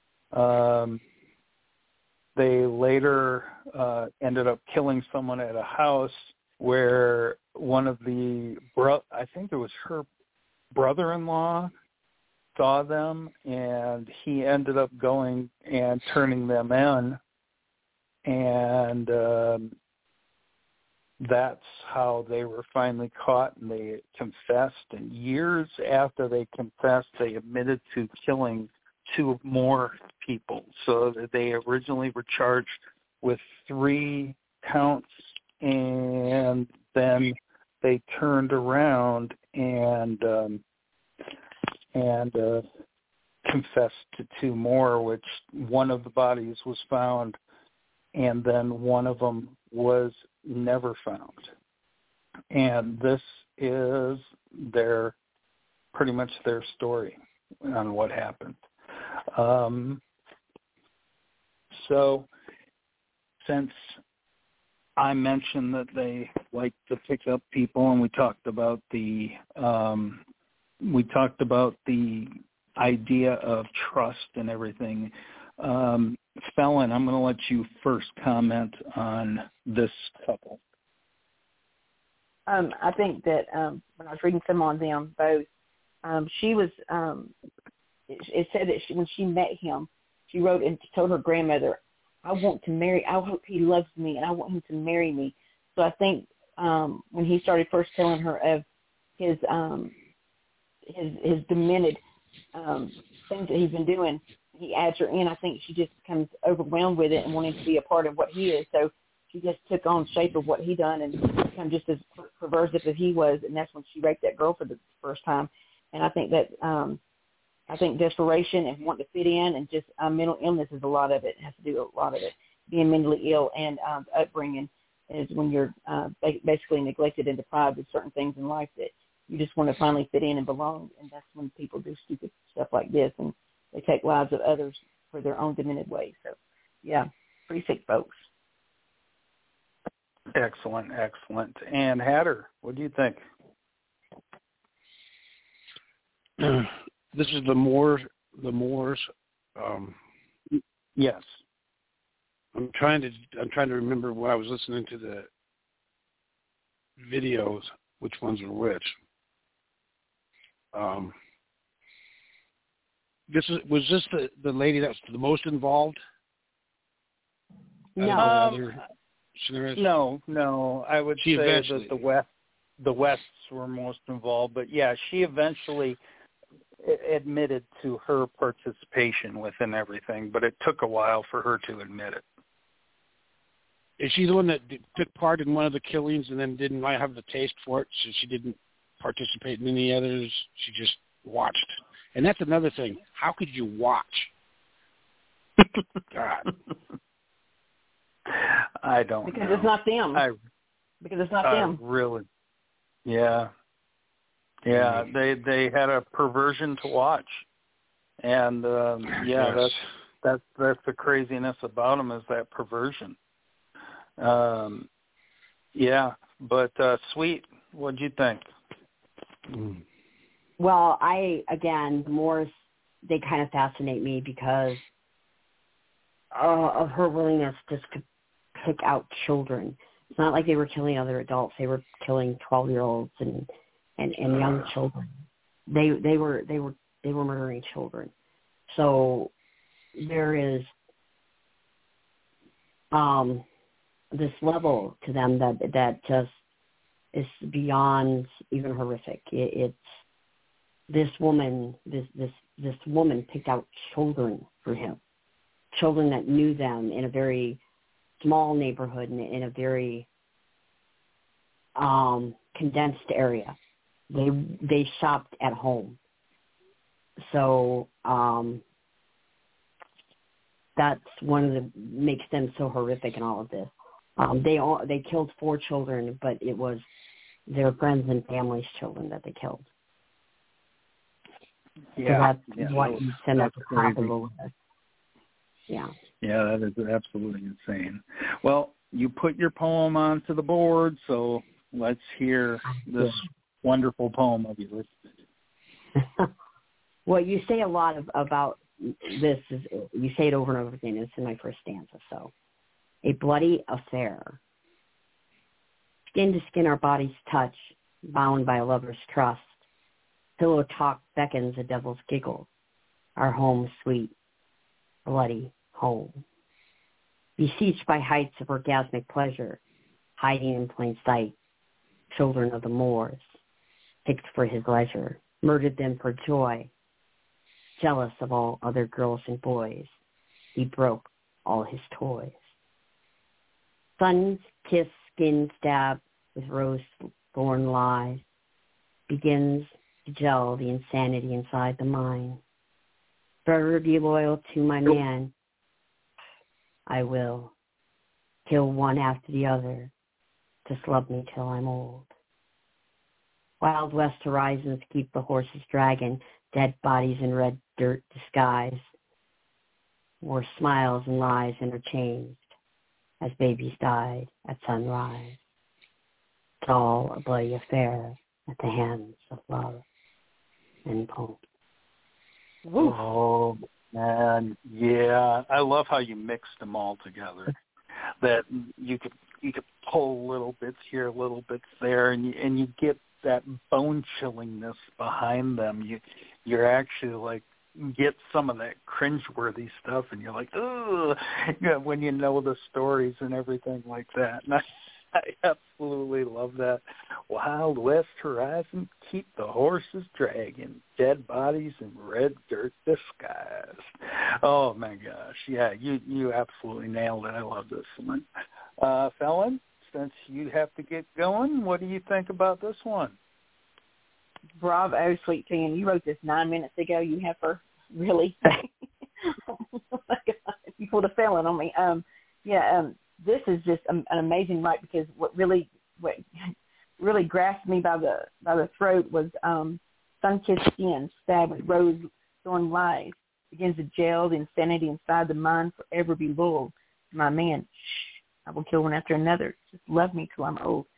S3: They later ended up killing someone at a house where one of the, I think it was her brother-in-law, saw them, and he ended up going and turning them in, and that's how they were finally caught, and they confessed. And years after they confessed, they admitted to killing 2 more people. So that they originally were charged with 3 counts, and then they turned around and confessed to 2 more, which one of the bodies was found, and then one of them was never found. And this is pretty much their story on what happened. So since I mentioned that they like to pick up people, and we talked about the we talked about the idea of trust and everything. Felon, I'm going to let you first comment on this couple.
S4: I think that when I was reading some on them both, she was, it said that when she met him, she wrote and told her grandmother, I hope he loves me and I want him to marry me. So I think when he started first telling her of his demented things that he's been doing, he adds her in. I think she just becomes overwhelmed with it and wanting to be a part of what he is. So she just took on shape of what he done and become just as perversive as he was. And that's when she raped that girl for the first time. And I think that desperation and wanting to fit in and just mental illness is a lot of it. It has to do with a lot of it. Being mentally ill and upbringing is when you're basically neglected and deprived of certain things in life that you just want to finally fit in and belong. And that's when people do stupid stuff like this and they take lives of others for their own demented ways. So, yeah, pretty sick folks.
S3: Excellent. And Hatter, what do you think?
S7: This is the Moors.
S3: Yes.
S7: I'm trying to remember when I was listening to the videos, which ones were which. Was this the lady that was the most involved?
S3: No. I would
S7: say
S3: that the Wests were most involved, but yeah, she eventually admitted to her participation within everything, but it took a while for her to admit it.
S7: Is she the one that took part in one of the killings and then didn't have the taste for it, so she didn't participate in any others? She just watched. And that's another thing. How could you watch? God.
S3: I don't know.
S4: Because it's not them. Because it's not them.
S3: Really. Yeah. Yeah, they had a perversion to watch. And
S7: yes.
S3: that's the craziness about them is that perversion. Yeah, but Sweet, what'd you think?
S6: Well, Moors, they kind of fascinate me because of her willingness just to pick out children. It's not like they were killing other adults; they were killing 12-year-olds and young children. They were murdering children. So there is this level to them that just is beyond even horrific. It's this woman picked out children for him, children that knew them in a very small neighborhood in a very condensed area. They shopped at home, so that's one of the makes them so horrific in all of this. They killed 4 children, but it was their friends and family's children that they killed.
S3: Yeah,
S6: so that's what you send up to top of the list. Yeah.
S3: Yeah, that is absolutely insane. Well, you put your poem onto the board, so let's hear this wonderful poem of yours.
S6: Well, you say a lot about this. You say it over and over again. It's in my first stanza. So, a bloody affair. Skin to skin, our bodies touch, bound by a lover's trust. Pillow talk beckons a devil's giggle. Our home sweet, bloody home. Besieged by heights of orgasmic pleasure, hiding in plain sight, children of the Moors, picked for his leisure, murdered them for joy. Jealous of all other girls and boys, he broke all his toys. Sun's kiss, skin stab with rose thorn lies, begins to gel the insanity inside the mind. Forever be loyal to my man. I will kill one after the other. Just love me till I'm old. Wild West horizons keep the horses dragging, dead bodies in red dirt disguise. More smiles and lies interchanged as babies died at sunrise. It's all a bloody affair at the hands of love. and Poe.
S4: Woo.
S3: Oh, man, yeah. I love how you mixed them all together. That you could pull little bits here, little bits there, and you get that bone chillingness behind them. You're actually like get some of that cringeworthy stuff, and you're like, ugh, when you know the stories and everything like that. And I absolutely love that. Wild West Horizon, keep the horses dragging, dead bodies in red dirt disguise. Oh, my gosh. Yeah, you absolutely nailed it. I love this one. Felon, since you have to get going, what do you think about this one?
S4: Bravo, Sweet Tea. And you wrote this 9 minutes ago, you heifer. Really? Oh, my God. You pulled a felon on me. This is just an amazing write, because what really grasped me by the throat was sun-kissed skin stabbed with rose thorn lies begins to gel the insanity inside the mind forever be lulled. My man, shh, I will kill one after another. Just love me till I'm old.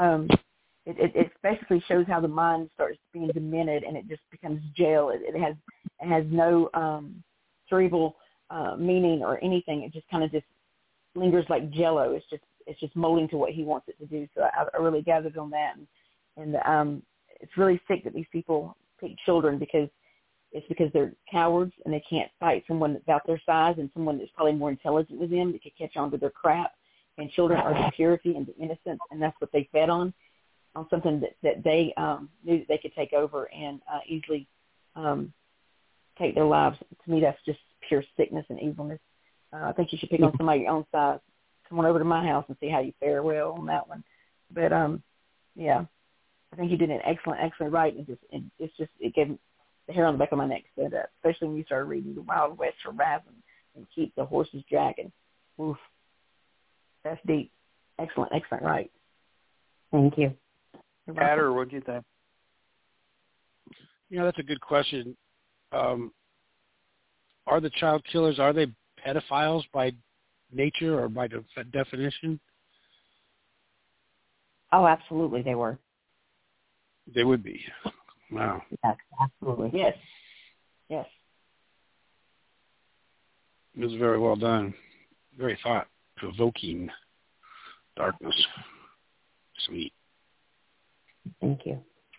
S4: It basically shows how the mind starts being demented and it just becomes jail. It has no cerebral meaning or anything. It just kind of just lingers like Jello. It's just molding to what he wants it to do. So I really gathered on that, and it's really sick that these people pick children because they're cowards and they can't fight someone that's about their size and someone that's probably more intelligent than them that could catch on to their crap. And children are the purity and the innocence, and that's what they fed on something that they knew that they could take over and easily take their lives. To me, that's just pure sickness and evilness. I think you should pick on somebody your own size. Come on over to my house and see how you fare well on that one. But yeah, I think you did an excellent write, and it gave the hair on the back of my neck stood up, especially when you started reading the Wild West Horizon and keep the horses dragging. Oof, that's deep. Excellent write.
S6: Thank you.
S3: Hatter, what do you think?
S7: That's a good question. Are the child killers, are they pedophiles by nature or by definition?
S6: Oh, absolutely, they were.
S7: They would be. Wow.
S6: Yes, absolutely.
S4: Yes.
S7: It was very well done. Very thought-provoking. Darkness. Sweet.
S6: Thank you.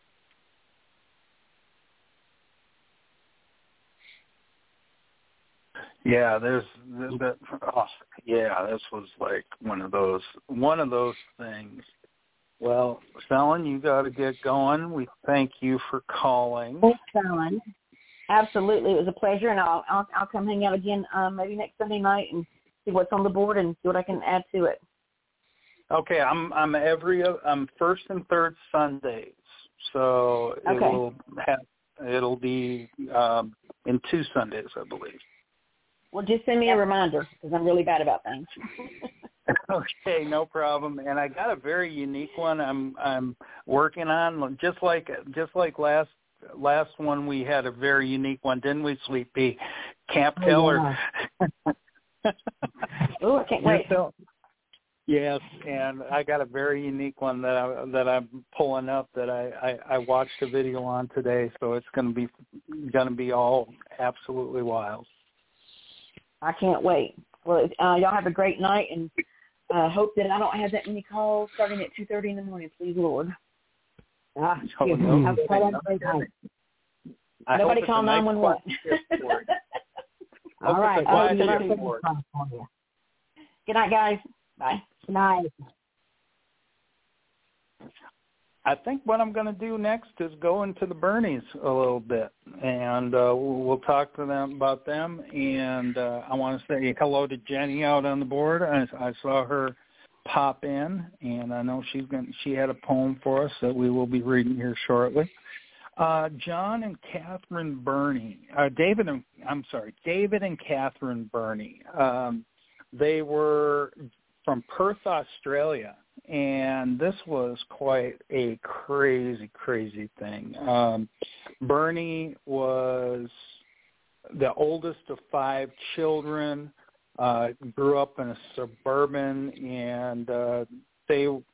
S3: Yeah, this was like one of those things. Well, Felon, you got to get going. We thank you for calling.
S6: Thanks, Felon.
S4: Absolutely, it was a pleasure, and I'll come hang out again maybe next Sunday night and see what's on the board and see what I can add to it.
S3: Okay, I'm first and third Sundays, so it'll be in 2 Sundays, I believe.
S4: Well, just send me a reminder because I'm really bad about things.
S3: Okay, no problem. And I got a very unique one I'm working on, just like last one. We had a very unique one, didn't we, Sweet Pea? Camp Keller.
S4: Yeah. Oh, I can't wait.
S3: Yes, and I got a very unique one that I'm pulling up that I watched a video on today, so it's going to be all absolutely wild.
S4: I can't wait. Well, y'all have a great night, and hope that I don't have that many calls starting at 2:30 in the morning. Please, Lord.
S6: Nobody
S4: call 911.
S6: All right.
S4: Good night, guys. Bye.
S6: Good night.
S3: I think what I'm going to do next is go into the Bernies a little bit, and we'll talk to them about them. And I want to say hello to Jenny out on the board. I saw her pop in, and I know she had a poem for us that we will be reading here shortly. John and Catherine Burney, David and Catherine Burney. They were from Perth, Australia. And this was quite a crazy, crazy thing. Bernie was the oldest of 5 children, grew up in a suburban, and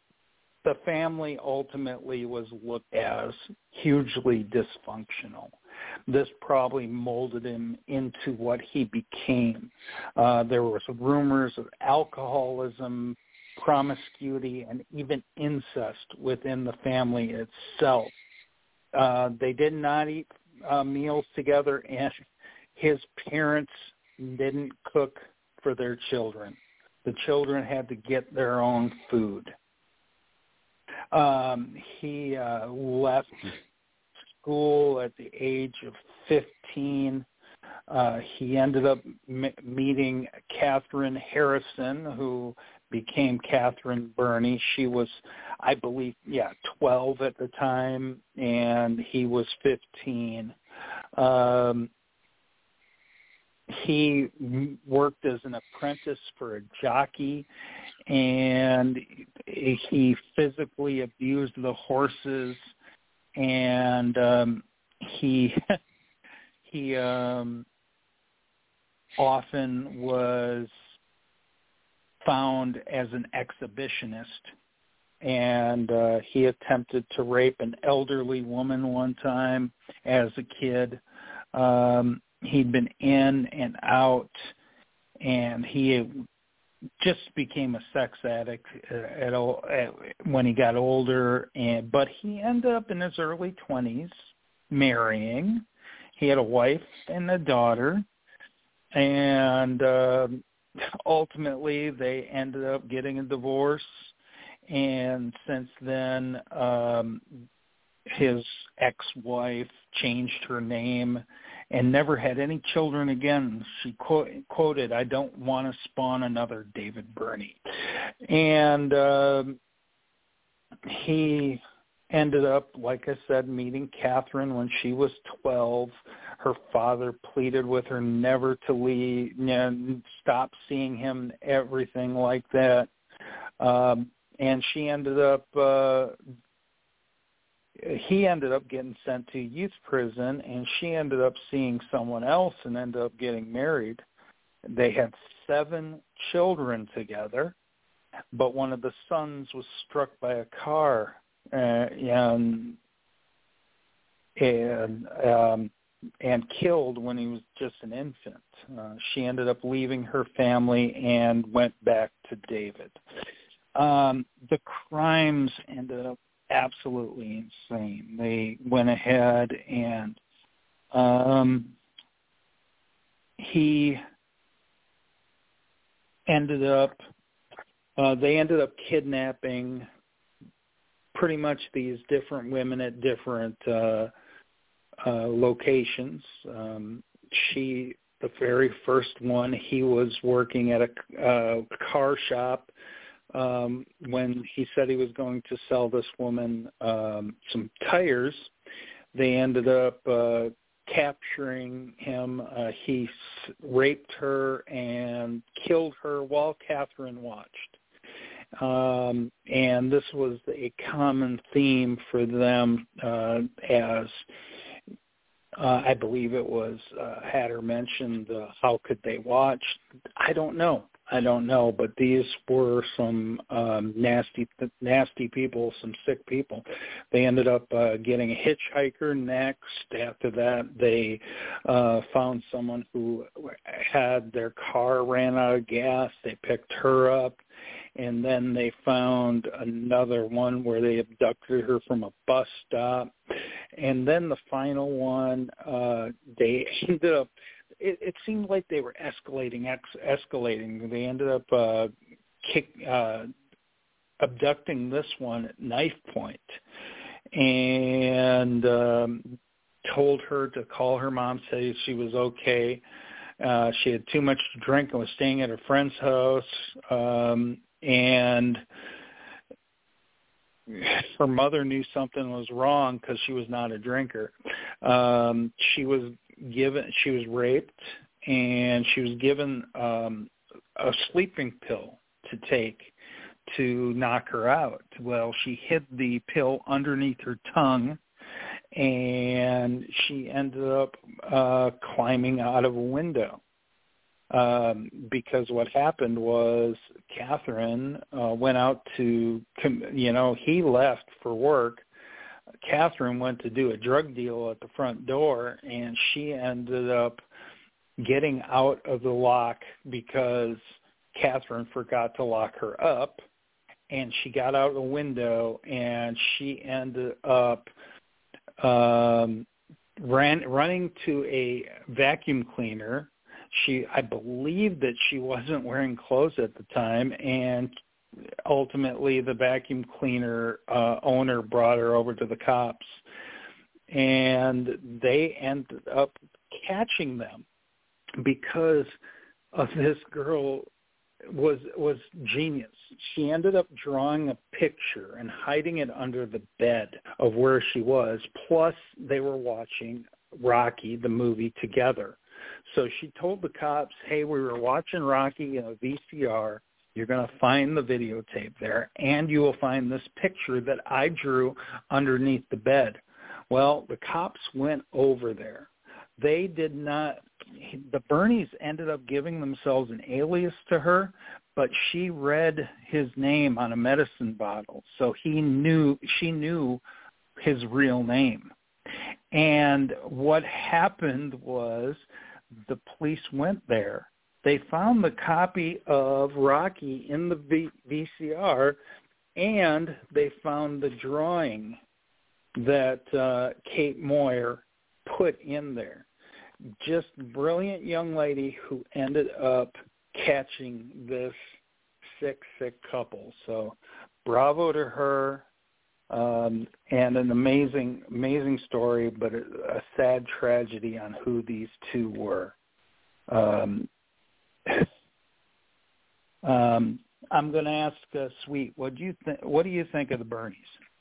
S3: the family ultimately was looked as hugely dysfunctional. this probably molded him into what he became. There was rumors of alcoholism, promiscuity, and even incest within the family itself. They did not eat meals together, and his parents didn't cook for their children. The children had to get their own food. He left school at the age of 15. He ended up meeting Catherine Harrison, who became Catherine Burney. She was, I believe, 12 at the time, and he was 15. He worked as an apprentice for a jockey, and he physically abused the horses, and he often was found as an exhibitionist, and he attempted to rape an elderly woman one time as a kid. He'd been in and out, and he just became a sex addict when he got older. But he ended up in his early 20s marrying. He had a wife and a daughter, and ultimately they ended up getting a divorce. And since then, his ex-wife changed her name and never had any children again. She quoted, "I don't want to spawn another David Burney." And he ended up, like I said, meeting Catherine when she was 12. Her father pleaded with her never to leave, stop seeing him, everything like that. And she ended up he ended up getting sent to youth prison, and she ended up seeing someone else and ended up getting married. They had 7 children together, but one of the sons was struck by a car and killed when he was just an infant. She ended up leaving her family and went back to David. The crimes ended up absolutely insane. They went ahead and they ended up kidnapping pretty much these different women at different locations. The very first one, he was working at a car shop when he said he was going to sell this woman some tires. They ended up capturing him. He raped her and killed her while Catherine watched. And this was a common theme for them, as I believe it was Hatter mentioned, how could they watch? I don't know, but these were some nasty people, some sick people. They ended up getting a hitchhiker next. After that, they found someone who had their car ran out of gas. They picked her up, and then they found another one where they abducted her from a bus stop. And then the final one, they ended up, it seemed like they were escalating. They ended up abducting this one at knife point and told her to call her mom, say she was okay. She had too much to drink and was staying at her friend's house. And her mother knew something was wrong because she was not a drinker. She was raped, and she was given a sleeping pill to take to knock her out. Well, she hid the pill underneath her tongue, and she ended up climbing out of a window. Because what happened was Catherine went out to, he left for work Catherine went to do a drug deal at the front door, and she ended up getting out of the lock because Catherine forgot to lock her up, and she got out the window, and she ended up running to a vacuum cleaner. I believe that she wasn't wearing clothes at the time, and ultimately the vacuum cleaner owner brought her over to the cops, and they ended up catching them because of this girl was genius. She ended up drawing a picture and hiding it under the bed of where she was, plus they were watching Rocky, the movie, together. So she told the cops, hey, we were watching Rocky in a VCR. You're going to find the videotape there, and you will find this picture that I drew underneath the bed. Well, the cops went over there. They did not – the Bernies ended up giving themselves an alias to her, but she read his name on a medicine bottle, so she knew his real name. And what happened was the police went there. They found the copy of Rocky in the VCR, and they found the drawing that Kate Moyer put in there. Just brilliant young lady who ended up catching this sick couple. So bravo to her, and an amazing story, but a sad tragedy on who these two were. I'm going to ask Sweet, what do you think of the Bernies?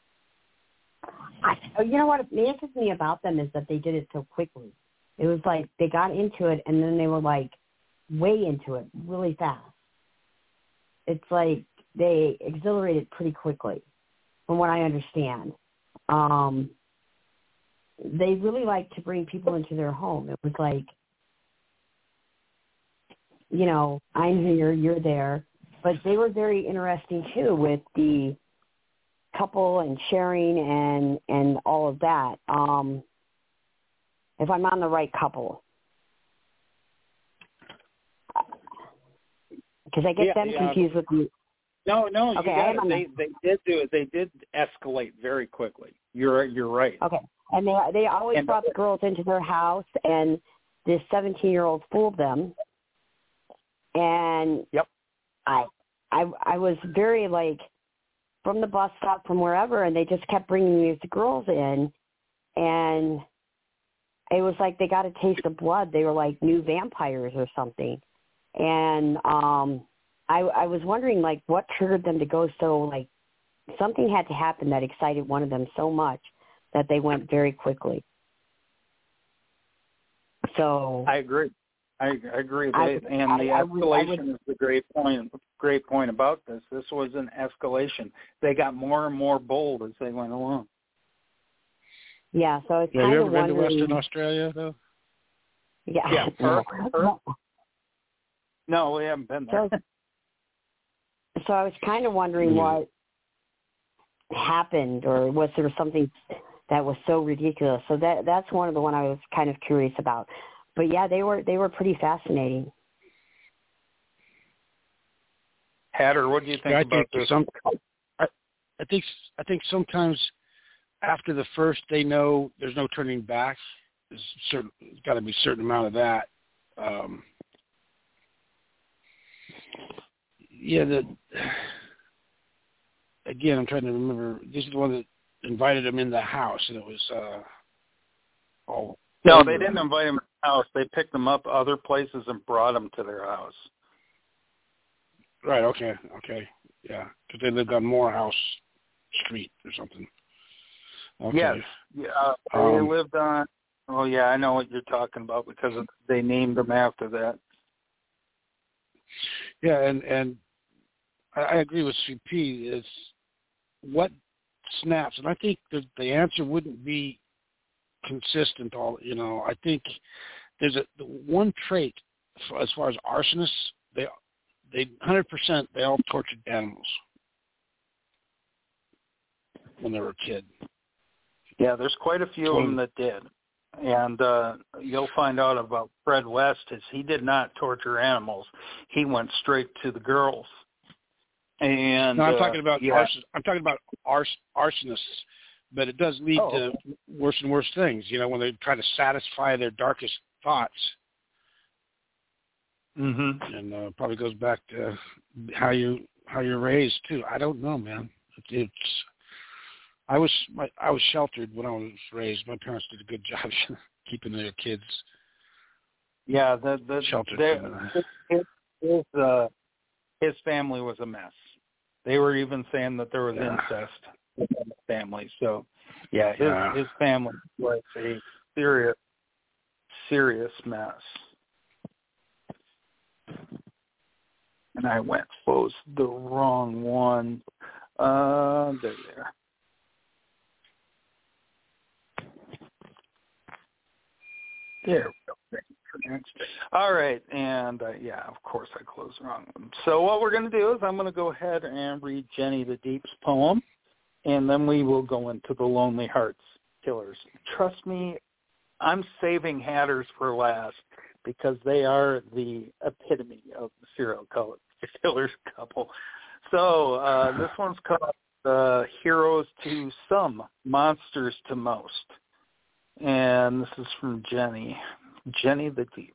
S6: You know what amazes me about them is that they did it so quickly. It was like they got into it, and then they were like way into it really fast. It's like they exhilarated pretty quickly, from what I understand. They really like to bring people into their home. It was like, you know, I'm here, you're there. But they were very interesting, too, with the couple and sharing and all of that. If I'm on the right couple. Because I get them confused with you.
S3: No,
S6: okay,
S3: they did do it. They did escalate very quickly. You're right.
S6: Okay, and they always brought the girls into their house, and this 17-year-old fooled them. And
S3: yep,
S6: I was very like from the bus stop, from wherever, and they just kept bringing these girls in, and it was like they got a taste of blood. They were like new vampires or something. And I was wondering, like, what triggered them to go so, like, something had to happen that excited one of them so much that they went very quickly. So
S3: I agree. I agree. The escalation is the great point about this. This was an escalation. They got more and more bold as they went along.
S6: Yeah, so it's kind
S7: you
S6: of
S7: ever been
S6: wondering.
S7: to Western Australia, though?
S6: Yeah.
S3: Perth? No, we haven't been there.
S6: So I was kind of wondering what happened, or was there something that was so ridiculous? So that's one of the one I was kind of curious about. But yeah, they were pretty fascinating.
S3: Hatter, what do you think about this?
S7: I think sometimes after the first, they know there's no turning back. There's got to be a certain amount of that. Again, I'm trying to remember. This is the one that invited them in the house, and it was all.
S3: No, they didn't invite them to the house. They picked them up other places and brought them to their house.
S7: Right. Okay. Yeah, because they lived on Morehouse Street or something. Okay.
S3: Yes. Yeah. They lived on. Oh yeah, I know what you're talking about because they named them after that.
S7: Yeah, and I agree with CP. Is what snaps, and I think the answer wouldn't be consistent. I think there's the one trait as far as arsonists. They 100% they all tortured animals when they were a kid.
S3: Yeah, there's quite a few of them that did. And you'll find out about Fred West is he did not torture animals. He went straight to the girls. And
S7: no, I'm talking about
S3: yeah.
S7: I'm talking about arsonists, but it does lead to worse and worse things. You know, when they try to satisfy their darkest thoughts.
S3: Mm-hmm.
S7: And probably goes back to how you're raised too. I don't know, man. I was sheltered when I was raised. My parents did a good job keeping their kids.
S3: Yeah,
S7: sheltered.
S3: His family was a mess. They were even saying that there was incest in the family. So, yeah, his family was a serious mess. And I closed the wrong one. There. There we go. All right, and of course I closed the wrong one. So what we're going to do is I'm going to go ahead and read Jenny the Deep's poem, and then we will go into the Lonely Hearts Killers. Trust me, I'm saving Hatters for last because they are the epitome of the serial killers couple. So this one's called Heroes to Some, Monsters to Most. And this is from Jenny the Deep.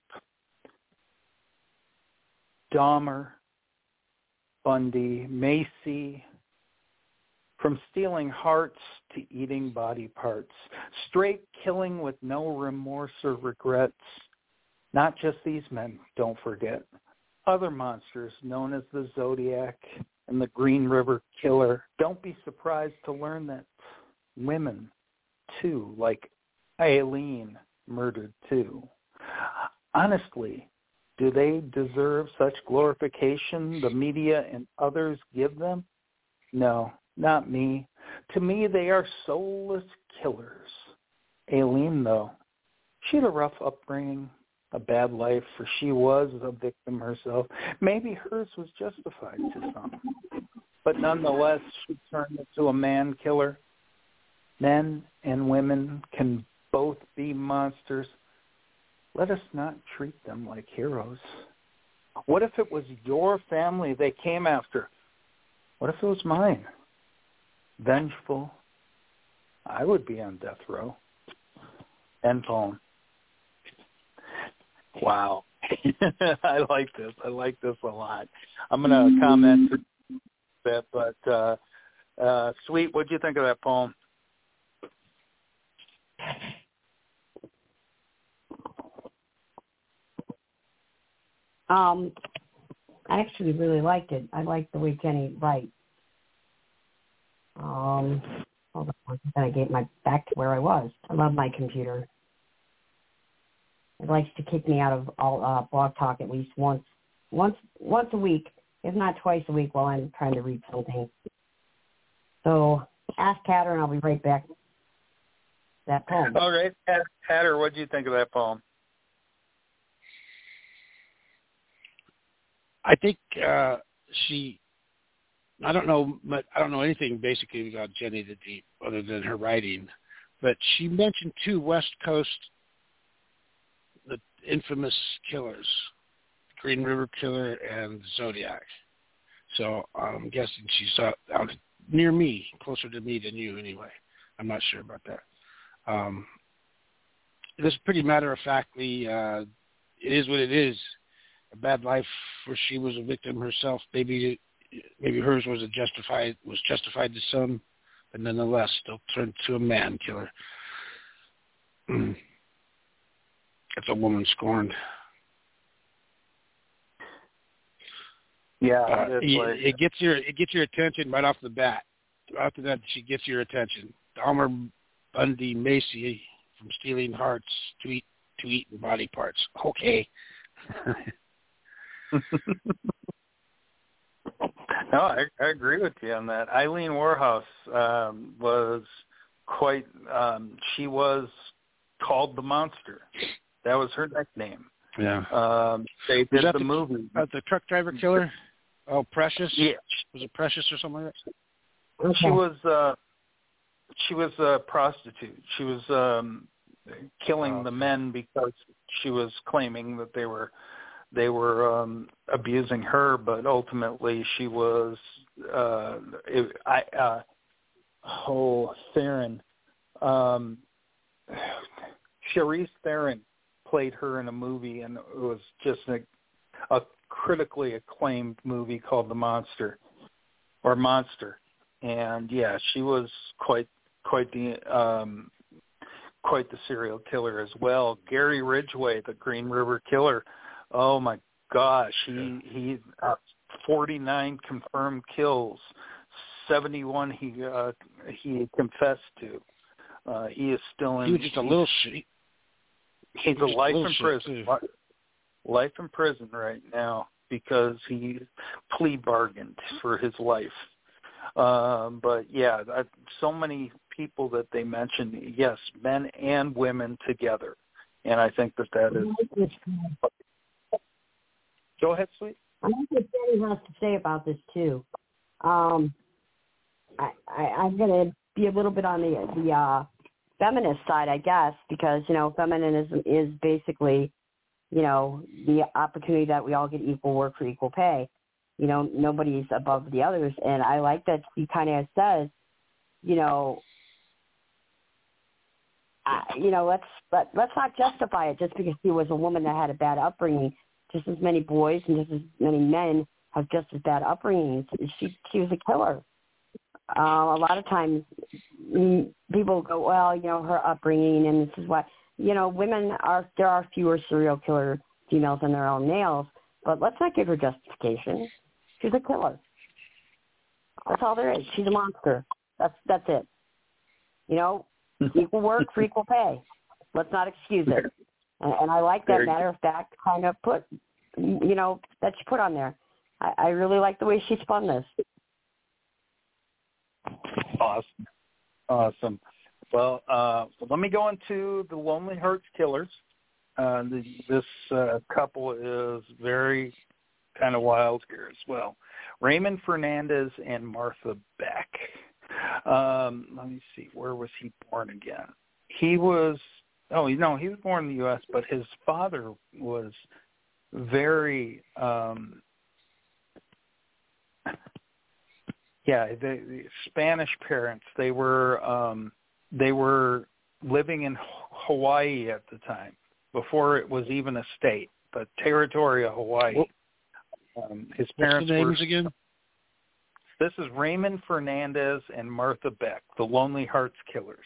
S3: Dahmer, Bundy, Macy, from stealing hearts to eating body parts, straight killing with no remorse or regrets. Not just these men, don't forget. Other monsters known as the Zodiac and the Green River Killer. Don't be surprised to learn that women, too, like Aileen, murdered too. Honestly, do they deserve such glorification the media and others give them? No, not me. To me, they are soulless killers. Aileen, though, she had a rough upbringing, a bad life, for she was a victim herself. Maybe hers was justified to some. But nonetheless, she turned into a man killer. Men and women can both be monsters. Let us not treat them like heroes. What if it was your family they came after? What if it was mine? Vengeful, I would be on death row. End poem. Wow. I like this. I like this a lot. I'm going to comment a bit, but Sweet, what do you think of that poem?
S6: I actually really liked it. I liked the way Jenny writes. Hold on, I get my back to where I was. I love my computer. It likes to kick me out of all Blog Talk at least once a week, if not twice a week, while I'm trying to read something. So ask Hatter, and I'll be right back. That poem.
S3: All right, Hatter, what do you think of that poem?
S7: I think I don't know anything basically about Jenny the Deep other than her writing, but she mentioned two West Coast, the infamous killers, Green River Killer and Zodiac. So I'm guessing she's out near me, closer to me than you anyway. I'm not sure about that. This pretty matter-of-factly, it is what it is. A bad life where she was a victim herself. Maybe hers was justified to some, but nonetheless still turned to a man killer. It's a woman scorned.
S3: Yeah,
S7: it gets your attention right off the bat. After that, she gets your attention. Dahmer, Bundy, Macy, from stealing hearts to eating body parts. Okay.
S3: No, I agree with you on that. Eileen Warhouse was quite, she was called the Monster. That was her nickname.
S7: Yeah.
S3: They did the movie.
S7: The truck driver killer? Oh, Precious?
S3: Yeah.
S7: Was it Precious or something like that?
S3: She was She was a prostitute. She was killing the men because she was claiming that they were abusing her, but ultimately she was Theron. Charlize Theron played her in a movie, and it was just a critically acclaimed movie called The Monster. And yeah, she was quite the serial killer as well. Gary Ridgway, the Green River Killer. Oh my gosh, he 49 confirmed kills, 71 he confessed to. He is still in.
S7: He was just a little shit.
S3: He's a life in prison. Life in prison right now because he plea bargained for his life. But yeah, so many people that they mentioned, yes, men and women together. And I think that is... Go ahead, sweet.
S6: I think what Jenny has to say about this, too. I'm going to be a little bit on the feminist side, I guess, because, feminism is basically, the opportunity that we all get equal work for equal pay. Nobody's above the others. And I like that he kind of says, let's not justify it just because he was a woman that had a bad upbringing. Just as many boys and just as many men have just as bad upbringings. She was a killer. A lot of times people go, well, her upbringing, and this is why, there are fewer serial killer females than their own males, but let's not give her justification. She's a killer. That's all there is. She's a monster. That's it. Equal work for equal pay. Let's not excuse it. And I like that matter of fact kind of that she put on there. I really like the way she spun this.
S3: Awesome. Well, let me go into the Lonely Hearts Killers. This couple is very kind of wild here as well. Raymond Fernandez and Martha Beck. Let me see. Where was he born again? He was born in the U.S., but his father was very, the Spanish parents. They were living in Hawaii at the time, before it was even a state, the territory of Hawaii. His parents
S7: What's the names again?
S3: This is Raymond Fernandez and Martha Beck, the Lonely Hearts Killers.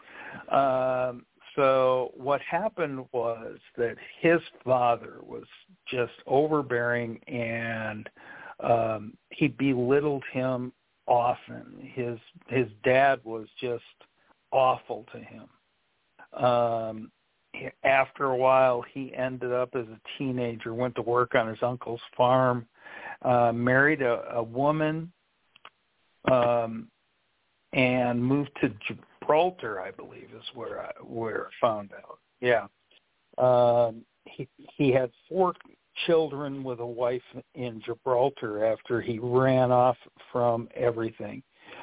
S3: So what happened was that his father was just overbearing, and he belittled him often. His dad was just awful to him. After a while, he ended up as a teenager, went to work on his uncle's farm, married a woman, and moved to Gibraltar, I believe, is where I found out. Yeah. He had 4 children with a wife in Gibraltar after he ran off from everything.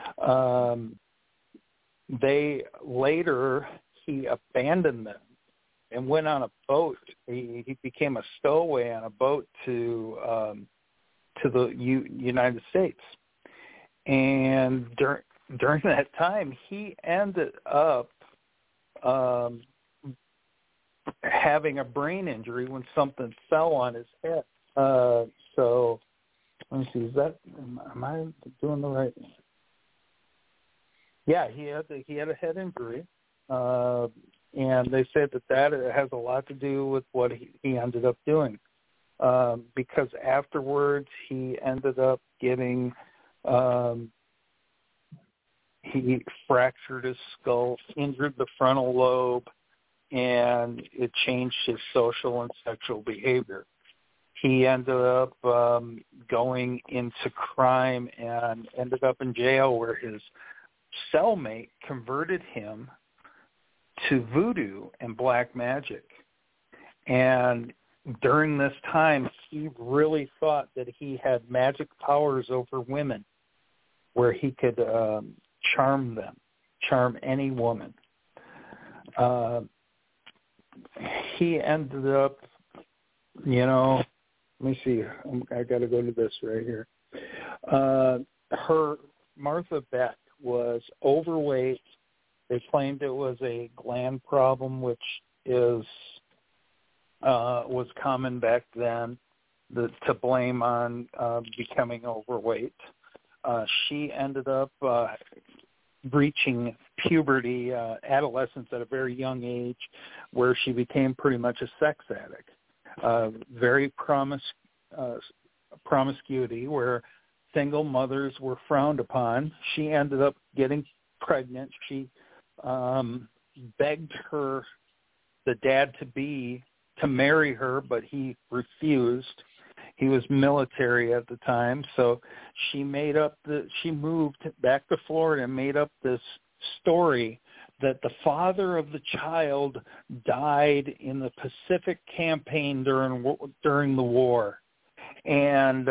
S3: He abandoned them and went on a boat. He became a stowaway on a boat to the United States. And during that time, he ended up having a brain injury when something fell on his head. So let me see. Am I doing the right? Yeah, he had a head injury, and they said that has a lot to do with what he ended up doing, because afterwards he ended up getting. He fractured his skull, injured the frontal lobe, and it changed his social and sexual behavior. He ended up going into crime and ended up in jail, where his cellmate converted him to voodoo and black magic. And during this time, he really thought that he had magic powers over women, where he could charm them, charm any woman. He ended up, let me see. I got to go to this right here. Martha Beck was overweight. They claimed it was a gland problem, which was common back then, to blame on becoming overweight. She ended up reaching puberty, adolescence at a very young age, where she became pretty much a sex addict. Very promiscuity, where single mothers were frowned upon. She ended up getting pregnant. She begged the dad-to-be, to marry her, but he refused. He was military at the time, so she moved back to Florida and made up this story that the father of the child died in the Pacific campaign during the war. And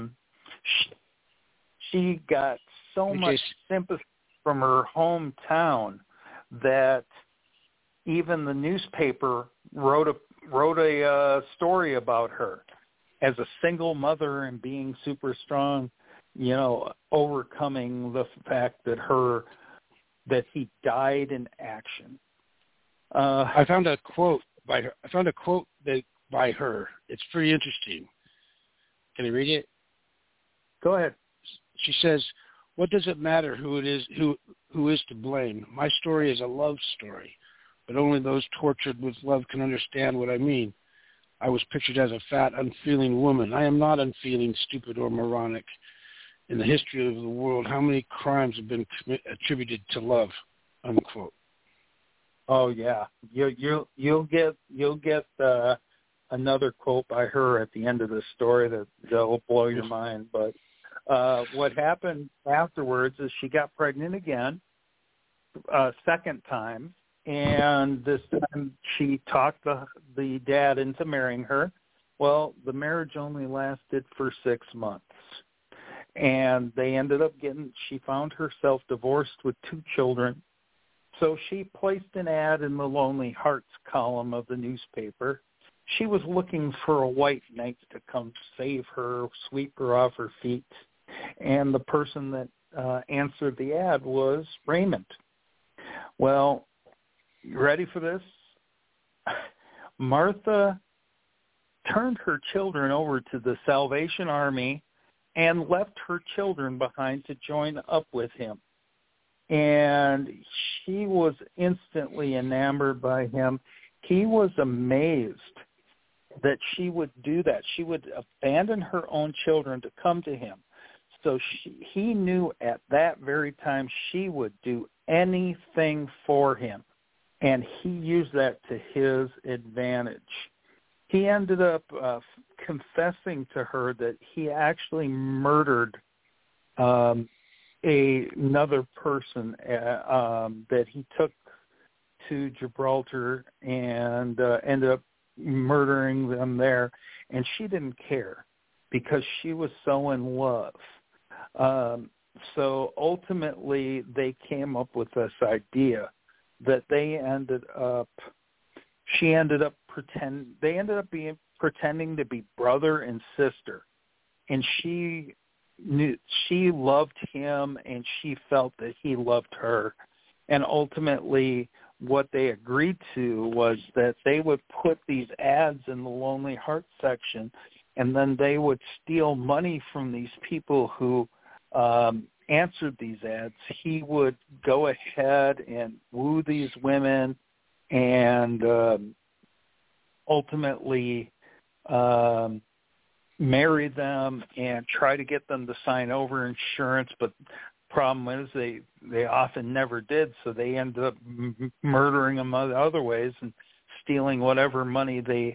S3: she got so much sympathy from her hometown that even the newspaper wrote a story about her as a single mother and being super strong, overcoming the fact that he died in action.
S7: I found a quote by her. By her. It's pretty interesting. Can I read it?
S3: Go ahead.
S7: She says, "What does it matter who it is who is to blame? My story is a love story, but only those tortured with love can understand what I mean. I was pictured as a fat, unfeeling woman. I am not unfeeling, stupid, or moronic. In the history of the world, how many crimes have been attributed to love?" Unquote.
S3: Oh yeah, you'll get another quote by her at the end of the story that'll blow your mind. But what happened afterwards is she got pregnant again, second time. And this time she talked the dad into marrying her. Well, the marriage only lasted for 6 months. And they ended up she found herself divorced with 2 children. So she placed an ad in the Lonely Hearts column of the newspaper. She was looking for a white knight to come save her, sweep her off her feet. And the person that answered the ad was Raymond. Well, you ready for this? Martha turned her children over to the Salvation Army and left her children behind to join up with him. And she was instantly enamored by him. He was amazed that she would do that. She would abandon her own children to come to him. So he knew at that very time she would do anything for him. And he used that to his advantage. He ended up confessing to her that he actually murdered another person that he took to Gibraltar and ended up murdering them there. And she didn't care because she was so in love. So ultimately they came up with this idea that they ended up pretending to be brother and sister. And she loved him and she felt that he loved her. And ultimately what they agreed to was that they would put these ads in the Lonely Hearts section, and then they would steal money from these people who answered these ads. He would go ahead and woo these women and ultimately marry them and try to get them to sign over insurance. But the problem is they often never did, so they ended up murdering them other ways and stealing whatever money they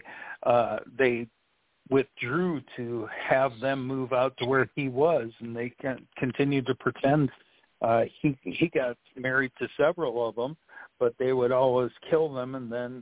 S3: withdrew to have them move out to where he was, and they continued to pretend he got married to several of them, but they would always kill them, and then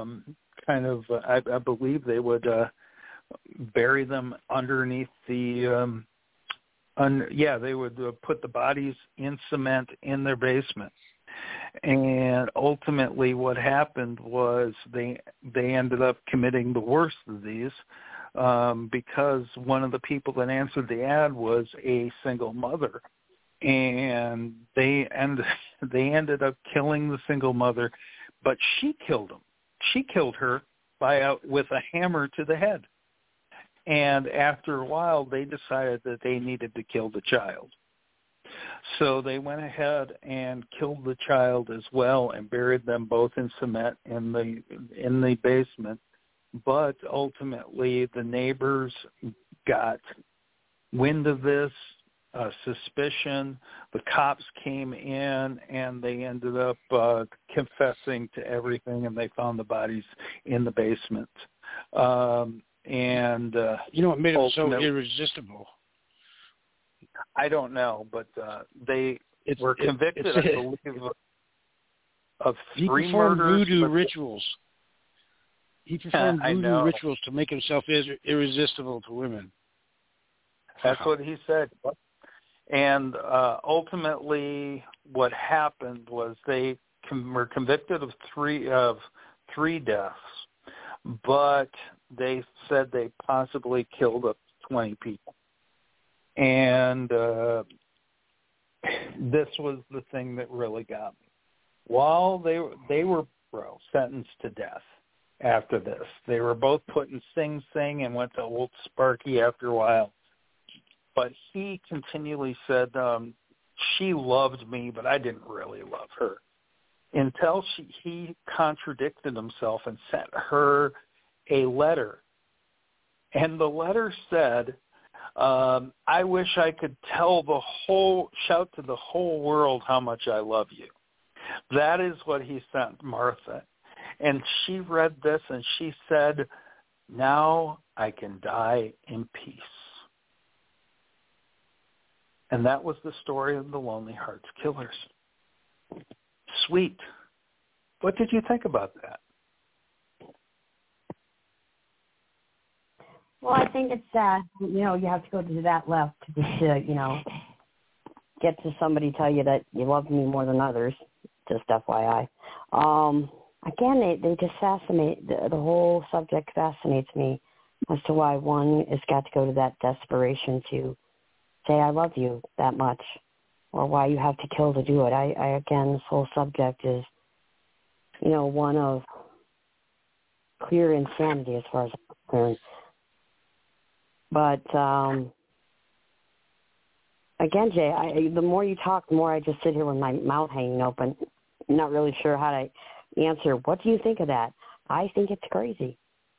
S3: I believe they would bury them underneath the they would put the bodies in cement in their basement And ultimately what happened was they ended up committing the worst of these because one of the people that answered the ad was a single mother. And they ended up killing the single mother, but she killed him. She killed her with a hammer to the head. And after a while, they decided that they needed to kill the child. So they went ahead and killed the child as well and buried them both in cement in the basement. But ultimately, the neighbors got wind of this, suspicion. The cops came in, and they ended up confessing to everything, and they found the bodies in the basement. And
S7: what made it so irresistible?
S3: I don't know, but they were convicted, I believe, of 3 murders.
S7: He performed voodoo rituals. He performed voodoo rituals to make himself irresistible to women.
S3: That's what he said. And ultimately, what happened was they were convicted of three deaths, but they said they possibly killed up to 20 people. And this was the thing that really got me. While they were sentenced to death after this, they were both put in Sing Sing and went to Old Sparky after a while. But he continually said, she loved me, but I didn't really love her. Until he contradicted himself and sent her a letter. And the letter said, I wish I could shout to the whole world how much I love you. That is what he sent Martha. And she read this and she said, now I can die in peace. And that was the story of the Lonely Hearts Killers. Sweet. What did you think about that?
S6: Well, I think it's sad. You have to go to that left to get to somebody tell you that you love me more than others. Just FYI. Again, they just fascinate. The whole subject fascinates me as to why one has got to go to that desperation to say I love you that much, or why you have to kill to do it. Again, this whole subject is, one of clear insanity as far as I'm concerned. But again, Jay, the more you talk, the more I just sit here with my mouth hanging open, not really sure how to answer. What do you think of that? I think it's crazy.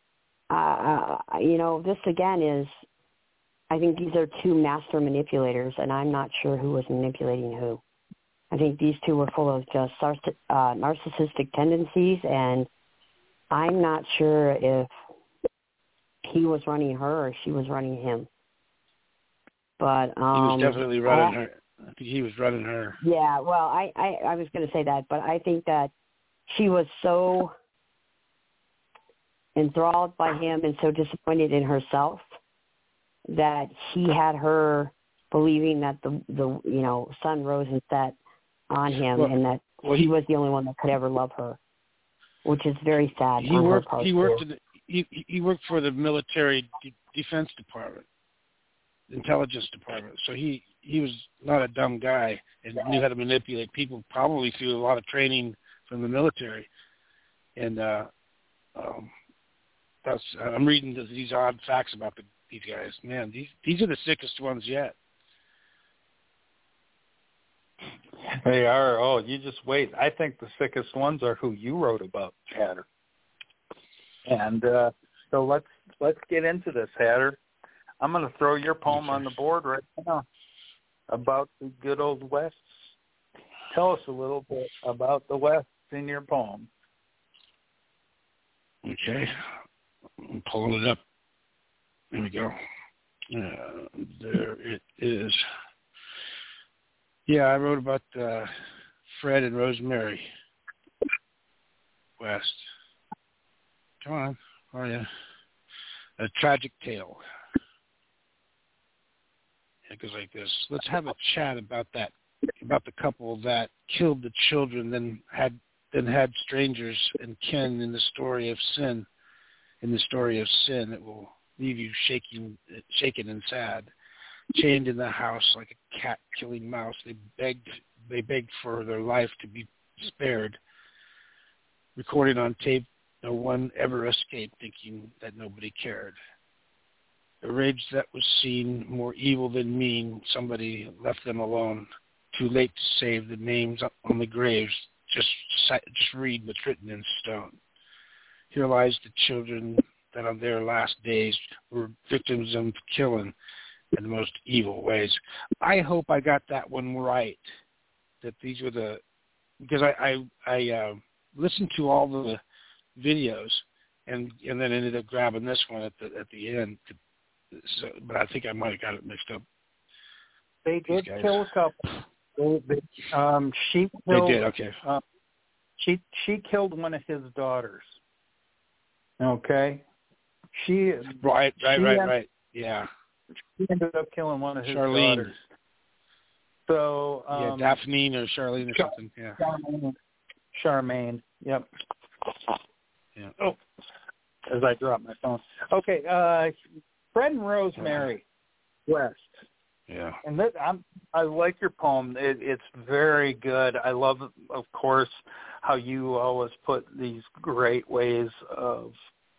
S6: This again is, I think these are two master manipulators, and I'm not sure who was manipulating who. I think these two were full of just narcissistic tendencies, and I'm not sure if he was running her or she was running him. But
S7: he was definitely running her. I think he was running her.
S6: Yeah, well, I was going to say that, but I think that she was so enthralled by him and so disappointed in herself that he had her believing that the sun rose and set on him, and that he was the only one that could ever love her, which is very sad.
S7: He worked for the military defense department, intelligence department. So he was not a dumb guy and knew how to manipulate people, probably through a lot of training from the military. And I'm reading these odd facts about these guys. Man, these are the sickest ones yet.
S3: They are. Oh, you just wait. I think the sickest ones are who you wrote about, Hatter. And so let's get into this, Hatter. I'm going to throw your poem on the board right now about the good old Wests. Tell us a little bit about the Wests in your poem.
S7: Okay. I'm pulling it up. There we go. There it is. Yeah, I wrote about Fred and Rosemary West. Come on. Oh, yeah. A tragic tale. It goes like this. Let's have a chat about that about the couple that killed the children, then had strangers and kin in the story of sin. In the story of sin, it will leave you shaken and sad, chained in the house like a cat killing mouse. They begged for their life to be spared. Recorded on tape, no one ever escaped, thinking that nobody cared. A rage that was seen, more evil than mean. Somebody left them alone. Too late to save the names on the graves. Just read what's written in stone. Here lies the children that on their last days were victims of killing in the most evil ways. I hope I got that one right. That these were because I listened to all the videos and then ended up grabbing this one at the end. So, but I think I might have got it mixed up.
S3: They did kill a couple. She killed,
S7: they did, okay.
S3: She killed one of his daughters. Okay?
S7: Right. Yeah.
S3: She ended up killing one of his
S7: Charlene.
S3: daughters. So
S7: Daphne or Charlene or something. Yeah.
S3: Charmaine. Yep.
S7: Yeah.
S3: Oh, as I drop my phone. Okay. Fred and Rosemary West.
S7: Yeah.
S3: And I like your poem. It's very good. I love, of course, how you always put these great ways of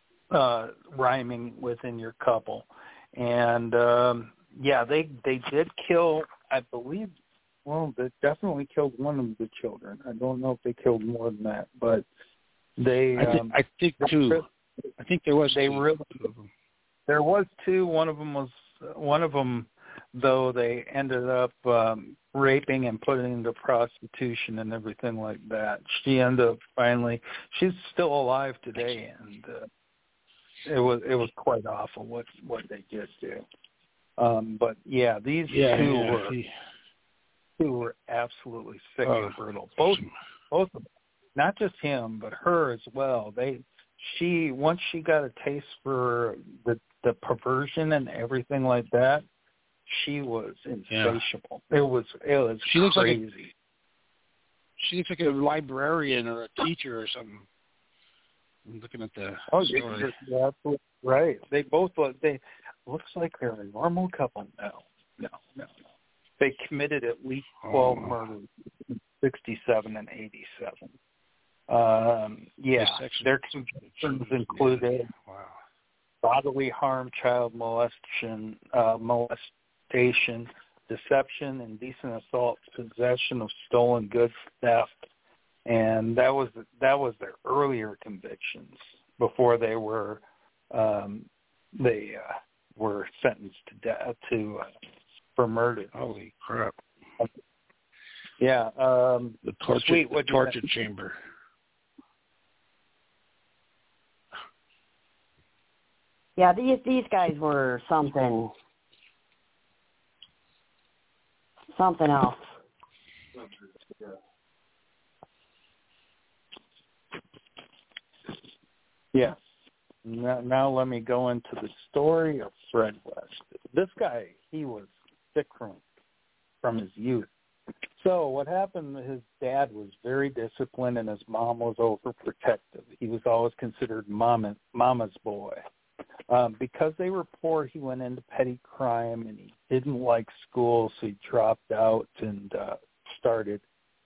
S3: rhyming within your couple. And they did kill, I believe. Well, they definitely killed one of the children. I don't know if they killed more than that, but they.
S7: I think two. I think there was.
S3: They really. There was two. One of them, though, they ended up raping and putting into prostitution and everything like that. She ended up she's still alive today, and it was quite awful what they did do. But yeah, these two were absolutely sick and brutal. Both of them, not just him, but her as well. Once she got a taste for the perversion and everything like that, she was insatiable. Yeah. It was
S7: she
S3: crazy.
S7: She looks like a librarian or a teacher or something. I'm looking at the story.
S3: You're absolutely right. They both looks like they're a normal couple now. No. They committed at least 12 murders in 67 and 87. Their convictions included bodily harm, child molestation, deception, indecent assault, possession of stolen goods, theft, and that was their earlier convictions before they were sentenced to death for murder.
S7: Holy crap!
S3: Yeah,
S7: the torture chamber.
S6: Yeah, these guys were something else.
S3: Yes. Now let me go into the story of Fred West. This guy, he was sick from his youth. So what happened, his dad was very disciplined and his mom was overprotective. He was always considered mama's boy. Because they were poor, he went into petty crime, and he didn't like school, so he dropped out and started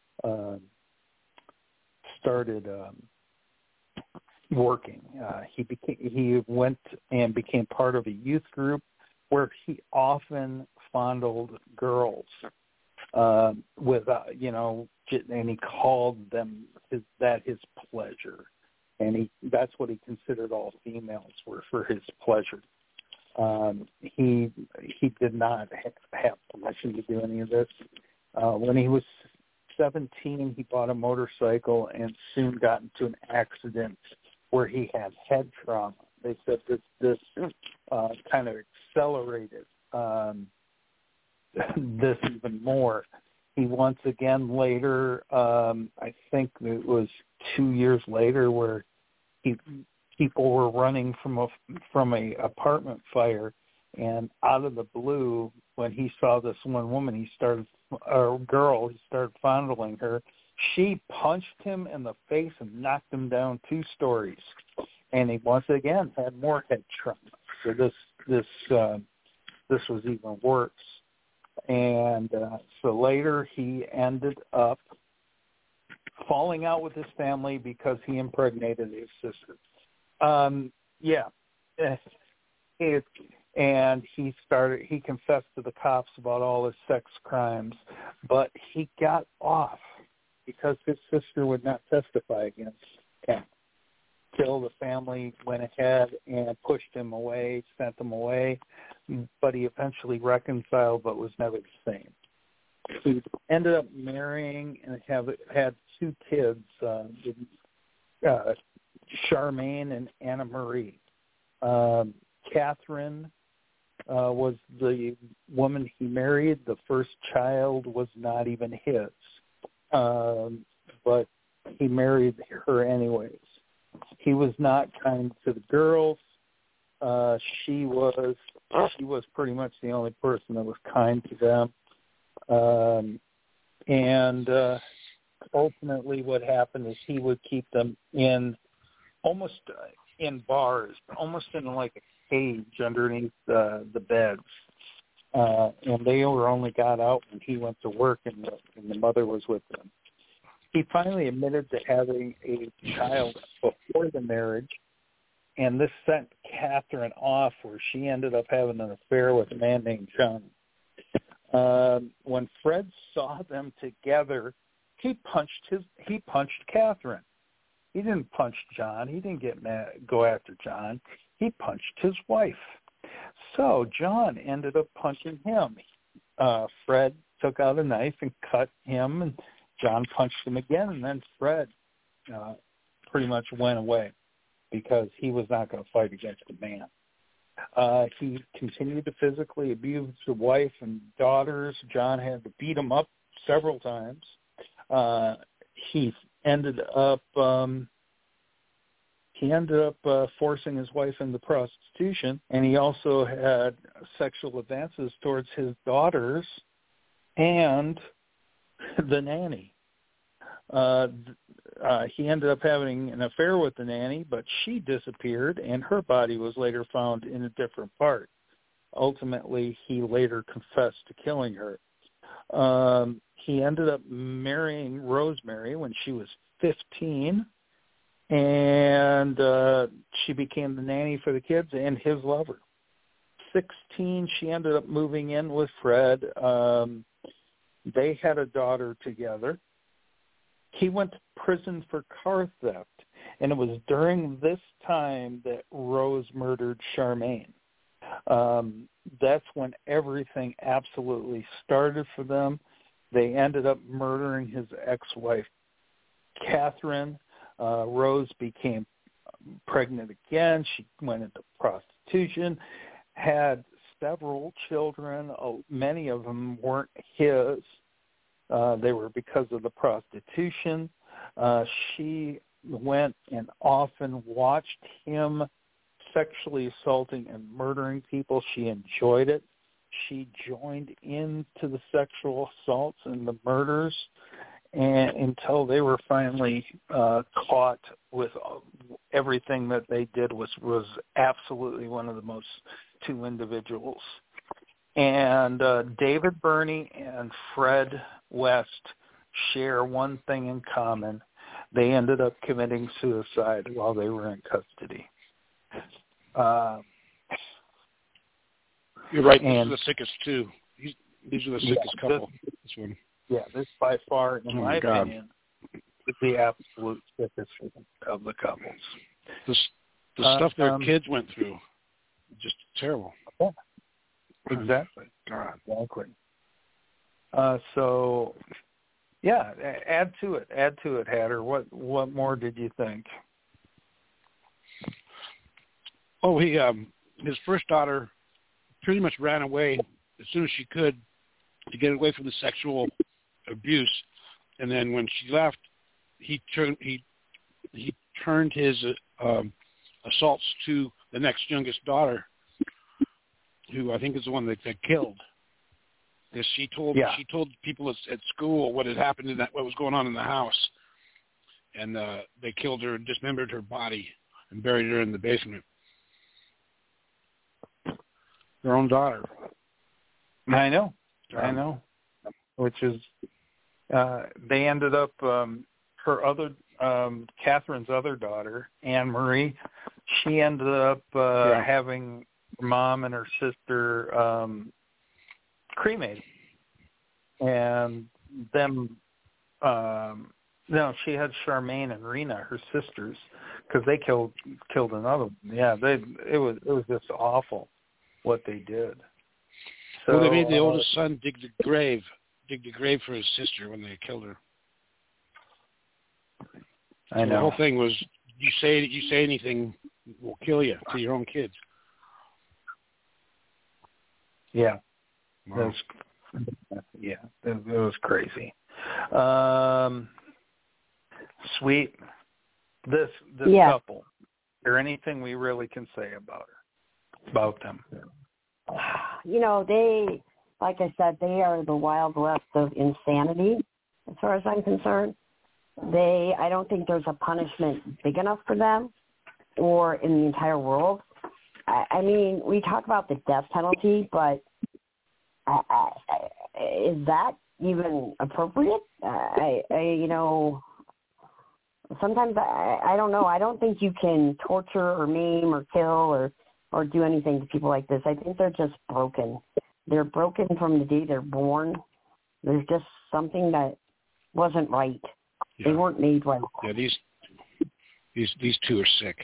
S3: working. He went and became part of a youth group where he often fondled girls and he called them his pleasure. And that's what he considered all females were, for his pleasure. He did not have permission to do any of this. When he was 17, he bought a motorcycle and soon got into an accident where he had head trauma. They said this kind of accelerated this even more. He once again later, I think it was 2 years later, where people were running from a apartment fire, And out of the blue, when he saw this one woman, he started fondling her. She punched him in the face and knocked him down 2 stories. And he once again had more head trauma. So this was even worse. And so later he ended up falling out with his family because he impregnated his sister. And he confessed to the cops about all his sex crimes, but he got off because his sister would not testify against him. Till the family went ahead and pushed him away, sent him away, but he eventually reconciled, but was never the same. He ended up marrying and had 2 kids, Charmaine and Anna Marie. Catherine was the woman he married. The first child was not even his, but he married her anyways. He was not kind to the girls. She was pretty much the only person that was kind to them. And ultimately what happened is he would keep them almost in bars, almost in like a cage underneath the beds. And they were only got out when he went to work and the mother was with them. He finally admitted to having a child before the marriage, and this sent Catherine off, where she ended up having an affair with a man named John. When Fred saw them together, he punched Catherine. He didn't punch John. He didn't go after John. He punched his wife. So John ended up punching him. Fred took out a knife and cut him, and John punched him again, and then Fred pretty much went away because he was not going to fight against the man. He continued to physically abuse his wife and daughters. John had to beat him up several times. He ended up forcing his wife into prostitution, and he also had sexual advances towards his daughters and the nanny. He ended up having an affair with the nanny, but she disappeared, and her body was later found in a different part. Ultimately, he later confessed to killing her. He ended up marrying Rosemary when she was 15, and she became the nanny for the kids and his lover. 16, she ended up moving in with Fred. They had a daughter together. He went to prison for car theft, and it was during this time that Rose murdered Charmaine. That's when everything absolutely started for them. They ended up murdering his ex-wife, Catherine. Rose became pregnant again. She went into prostitution, had several children. Many of them weren't his. They were because of the prostitution. She went and often watched him sexually assaulting and murdering people. She enjoyed it. She joined into the sexual assaults and the murders, and until they were finally caught with everything that they did was absolutely one of the most two individuals. And David Birney and Fred West share one thing in common. They ended up committing suicide while they were in custody.
S7: You're right. These are the sickest two. These are the sickest couple. This one.
S3: Yeah, this by far, in my opinion, is the absolute sickest of the couples.
S7: The stuff their kids went through, just terrible.
S3: Yeah, exactly.
S7: God.
S3: Exactly. So, yeah, add to it, Hatter. What more did you think?
S7: Oh, he his first daughter pretty much ran away as soon as she could to get away from the sexual abuse, and then when she left, he turned his assaults to the next youngest daughter, who I think is the one that killed. Because she told people at school what had happened in what was going on in the house, and they killed her, dismembered her body, and buried her in the basement. Their own daughter.
S3: I know. Which is, they ended up, her other, Catherine's other daughter, Anne Marie, she ended up having her mom and her sister cremated. And them, she had Charmaine and Rena, her sisters, because they killed another one. Yeah, it was just awful what they did. So,
S7: well, they made the oldest son dig the grave for his sister when they killed her.
S3: I know.
S7: The whole thing was, you say anything, we'll kill you, to your own kids.
S3: Yeah.
S7: Wow.
S3: It was crazy. Sweet. This couple. Is there anything we really can say about them?
S6: They, like I said, they are the Wild West of insanity, as far as I'm concerned. I don't think there's a punishment big enough for them or in the entire world. I mean, we talk about the death penalty, but is that even appropriate? Sometimes I don't know. I don't think you can torture or maim or kill or do anything to people like this. I think they're just broken. They're broken from the day they're born. There's just something that wasn't right.
S7: Yeah.
S6: They weren't made right.
S7: Yeah, these two are sick.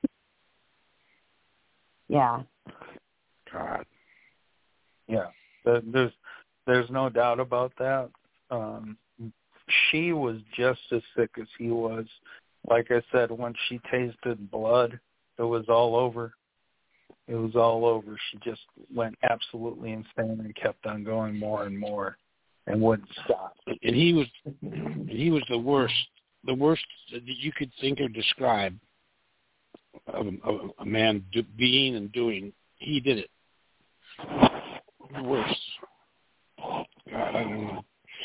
S6: Yeah.
S7: God.
S3: Yeah. There's no doubt about that. She was just as sick as he was. Like I said, when she tasted blood, it was all over. It was all over. She just went absolutely insane and kept on going more and more and wouldn't stop.
S7: And he was the worst that you could think or describe of a man being and doing. He did it. The worst. God, I don't know.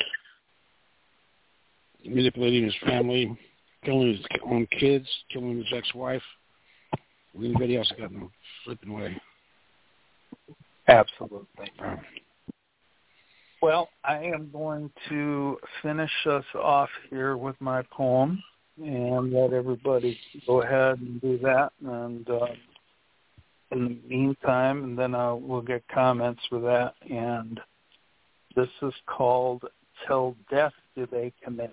S7: Manipulating his family, killing his own kids, killing his ex-wife. Anybody else got no flipping way.
S3: Absolutely. Well, I am going to finish us off here with my poem and let everybody go ahead and do that. And in the meantime, and then we'll get comments for that. And this is called Till Death Do They Commit.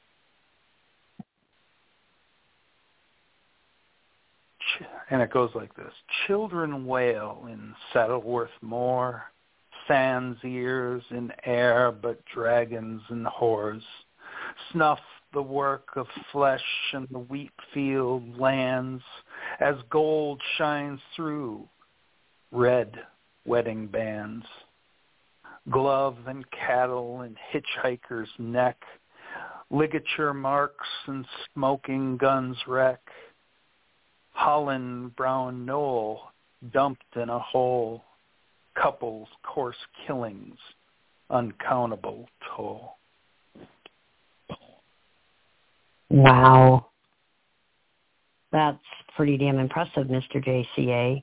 S3: And it goes like this. Children wail in Saddleworth Moor, sands ears in air, but dragons and whores snuff the work of flesh and the wheat field lands as gold shines through red wedding bands. Glove and cattle and hitchhiker's neck, ligature marks and smoking guns wreck. Holland brown knoll dumped in a hole, couples coarse killings, uncountable toll.
S6: Wow. That's pretty damn impressive, Mr. JCA.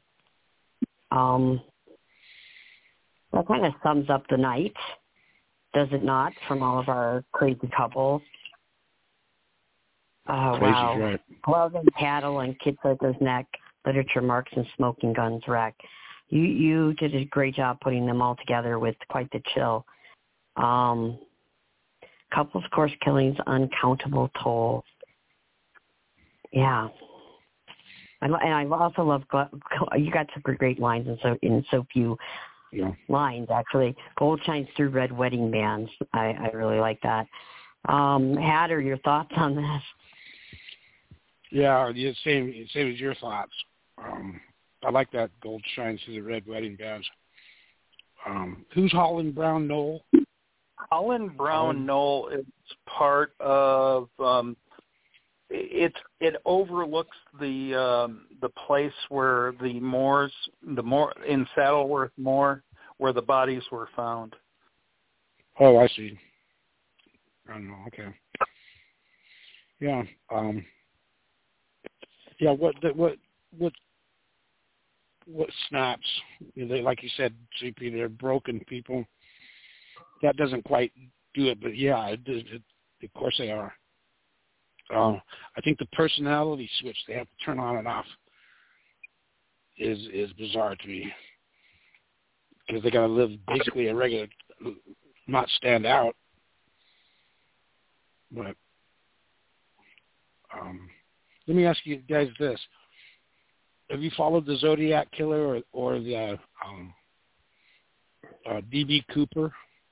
S6: That kind of sums up the night, does it not, from all of our crazy couples? Wow.
S7: Right.
S6: Glove and cattle and hitchhiker's neck, literature marks and smoking guns wreck. You did a great job putting them all together with quite the chill. Couples course killings, uncountable toll. Yeah. And I also love, you got some great lines in so few lines, actually. Gold shines through red wedding bands. I really like that. Hatter, your thoughts on this?
S7: Yeah, same as your thoughts. I like that gold shines through the red wedding bands. Who's Holland Brown Knoll?
S3: Holland Brown Knoll is part of, it overlooks the place where the Moors in Saddleworth Moor where the bodies were found.
S7: Oh, I see. I don't know. Okay. Yeah. Yeah. What snaps? They, like you said, CP, they're broken people. That doesn't quite do it, but yeah, of course they are. I think the personality switch they have to turn on and off is bizarre to me, because they got to live basically a regular, not stand out. But let me ask you guys this: have you followed the Zodiac Killer or the D.B. Cooper?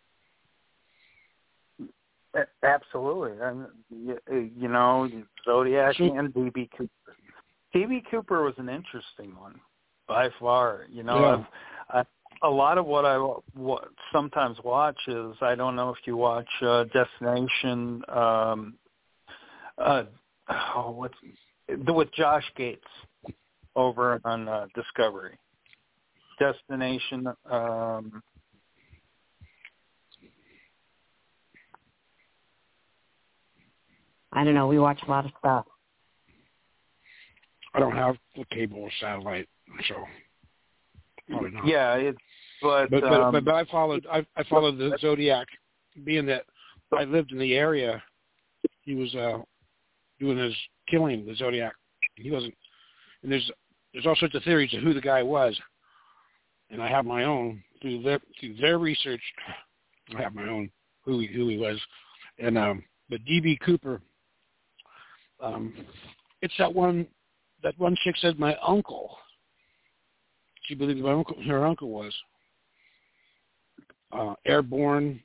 S3: Absolutely. You know, Zodiac and D.B. Cooper. D.B. Cooper was an interesting one by far. You know, yeah. A lot of what I sometimes watch is, I don't know if you watch Destination, with Josh Gates over on Discovery. Destination.
S6: I don't know. We watch a lot of stuff.
S7: I don't have the cable or satellite, so probably not.
S3: Yeah, but
S7: I followed the Zodiac, being that I lived in the area. He was doing his killing, the Zodiac. He wasn't, and there's all sorts of theories of who the guy was, and I have my own through their research. I have my own who he was, and but D.B. Cooper. It's that one chick said my uncle. She believed her uncle was airborne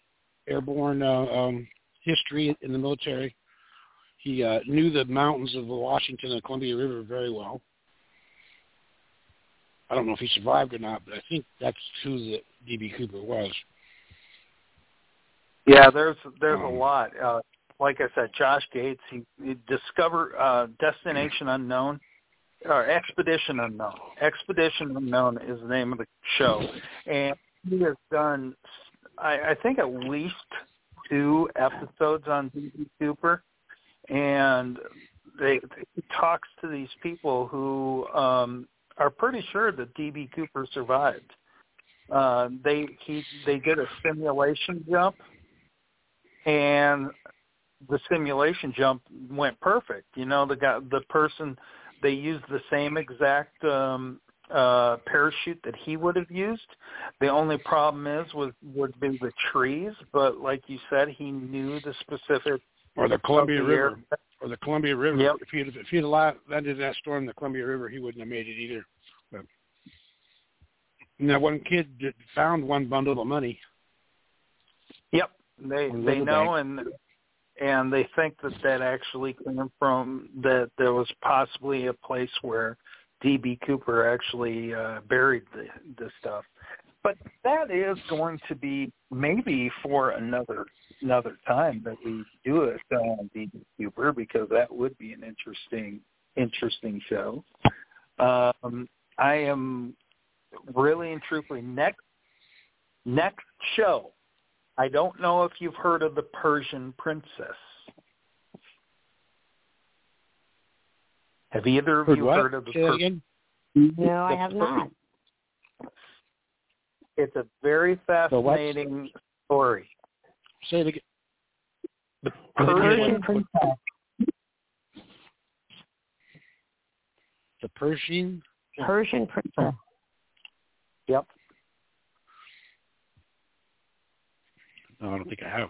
S7: history in the military. He knew the mountains of the Washington and Columbia River very well. I don't know if he survived or not, but I think that's who the D.B. Cooper was.
S3: Yeah, there's a lot. Like I said, Josh Gates, he discovered Destination Unknown, or Expedition Unknown. Expedition Unknown is the name of the show. And he has done, I think, at least 2 episodes on D.B. Cooper. And he talks to these people who are pretty sure that D.B. Cooper survived. They did a simulation jump, and the simulation jump went perfect. You know, the person, they used the same exact parachute that he would have used. The only problem would be the trees, but like you said, he knew the specific.
S7: Or the Columbia River. Or the Columbia River.
S3: Yep.
S7: If he'd landed in that storm in the Columbia River, he wouldn't have made it either. But that one kid found one bundle of money.
S3: Yep, they know, and they think that actually came from that there was possibly a place where D.B. Cooper actually buried the stuff. But that is going to be maybe for another time that we do it on D.B. Cooper, because that would be an interesting show. I am really and truthfully next show. I don't know if you've heard of the Persian Princess. Have either of you heard of the Persian?
S6: No, I have not.
S3: It's a very fascinating story.
S7: Say it again.
S3: The Persian Princess.
S7: The Persian
S6: Princess.
S3: Yep.
S7: No, I don't think I have.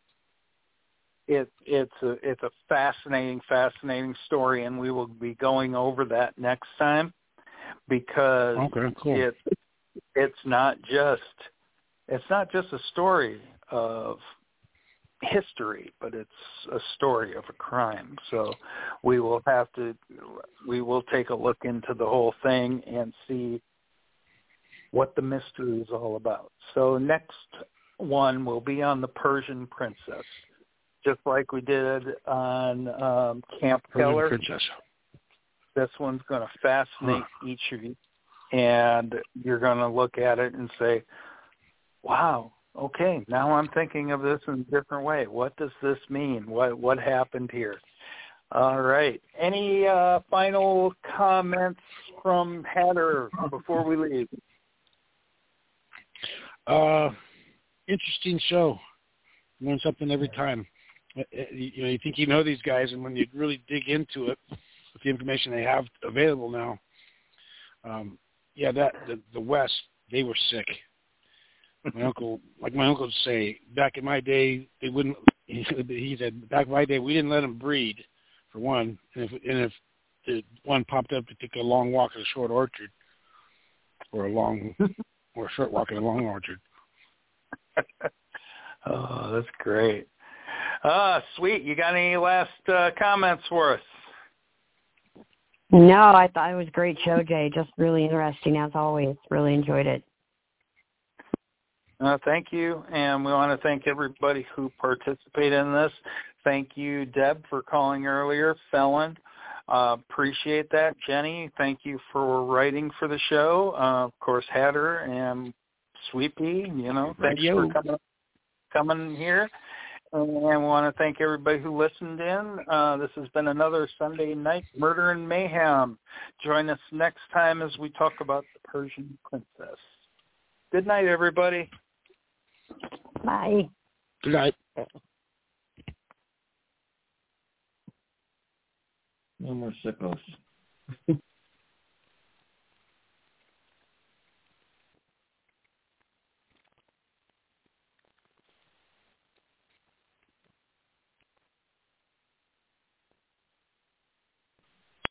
S3: It's a fascinating story, and we will be going over that next time, because it's not just a story of history, but it's a story of a crime. So we will take a look into the whole thing and see what the mystery is all about. So next one will be on the Persian Princess. just like we did on Camp Keller.
S7: Princess.
S3: This one's going to fascinate each of you, and you're going to look at it and say, wow, okay, now I'm thinking of this in a different way. What does this mean? What happened here? All right. Any final comments from Hatter before we leave?
S7: Interesting show. Learn something every time. You think you know these guys, and when you really dig into it with the information they have available now, the West, they were sick. My uncle would say, back in my day, they wouldn't. He said, back in my day, we didn't let them breed, for one, and if the one popped up to take a long walk in a short orchard, or a short walk in a long orchard.
S3: Oh, that's great. Sweet. You got any last comments for us?
S6: No, I thought it was a great show, Jay. Just really interesting as always. Really enjoyed it.
S3: Thank you, and we want to thank everybody who participated in this. Thank you, Deb, for calling earlier. Felon, appreciate that. Jenny, thank you for writing for the show. Of course, Hatter and Sweet Pea, thanks for coming here. And we want to thank everybody who listened in. This has been another Sunday Night Murder and Mayhem. Join us next time as we talk about the Persian Princess. Good night, everybody.
S6: Bye.
S7: Good night.
S8: No more sickos.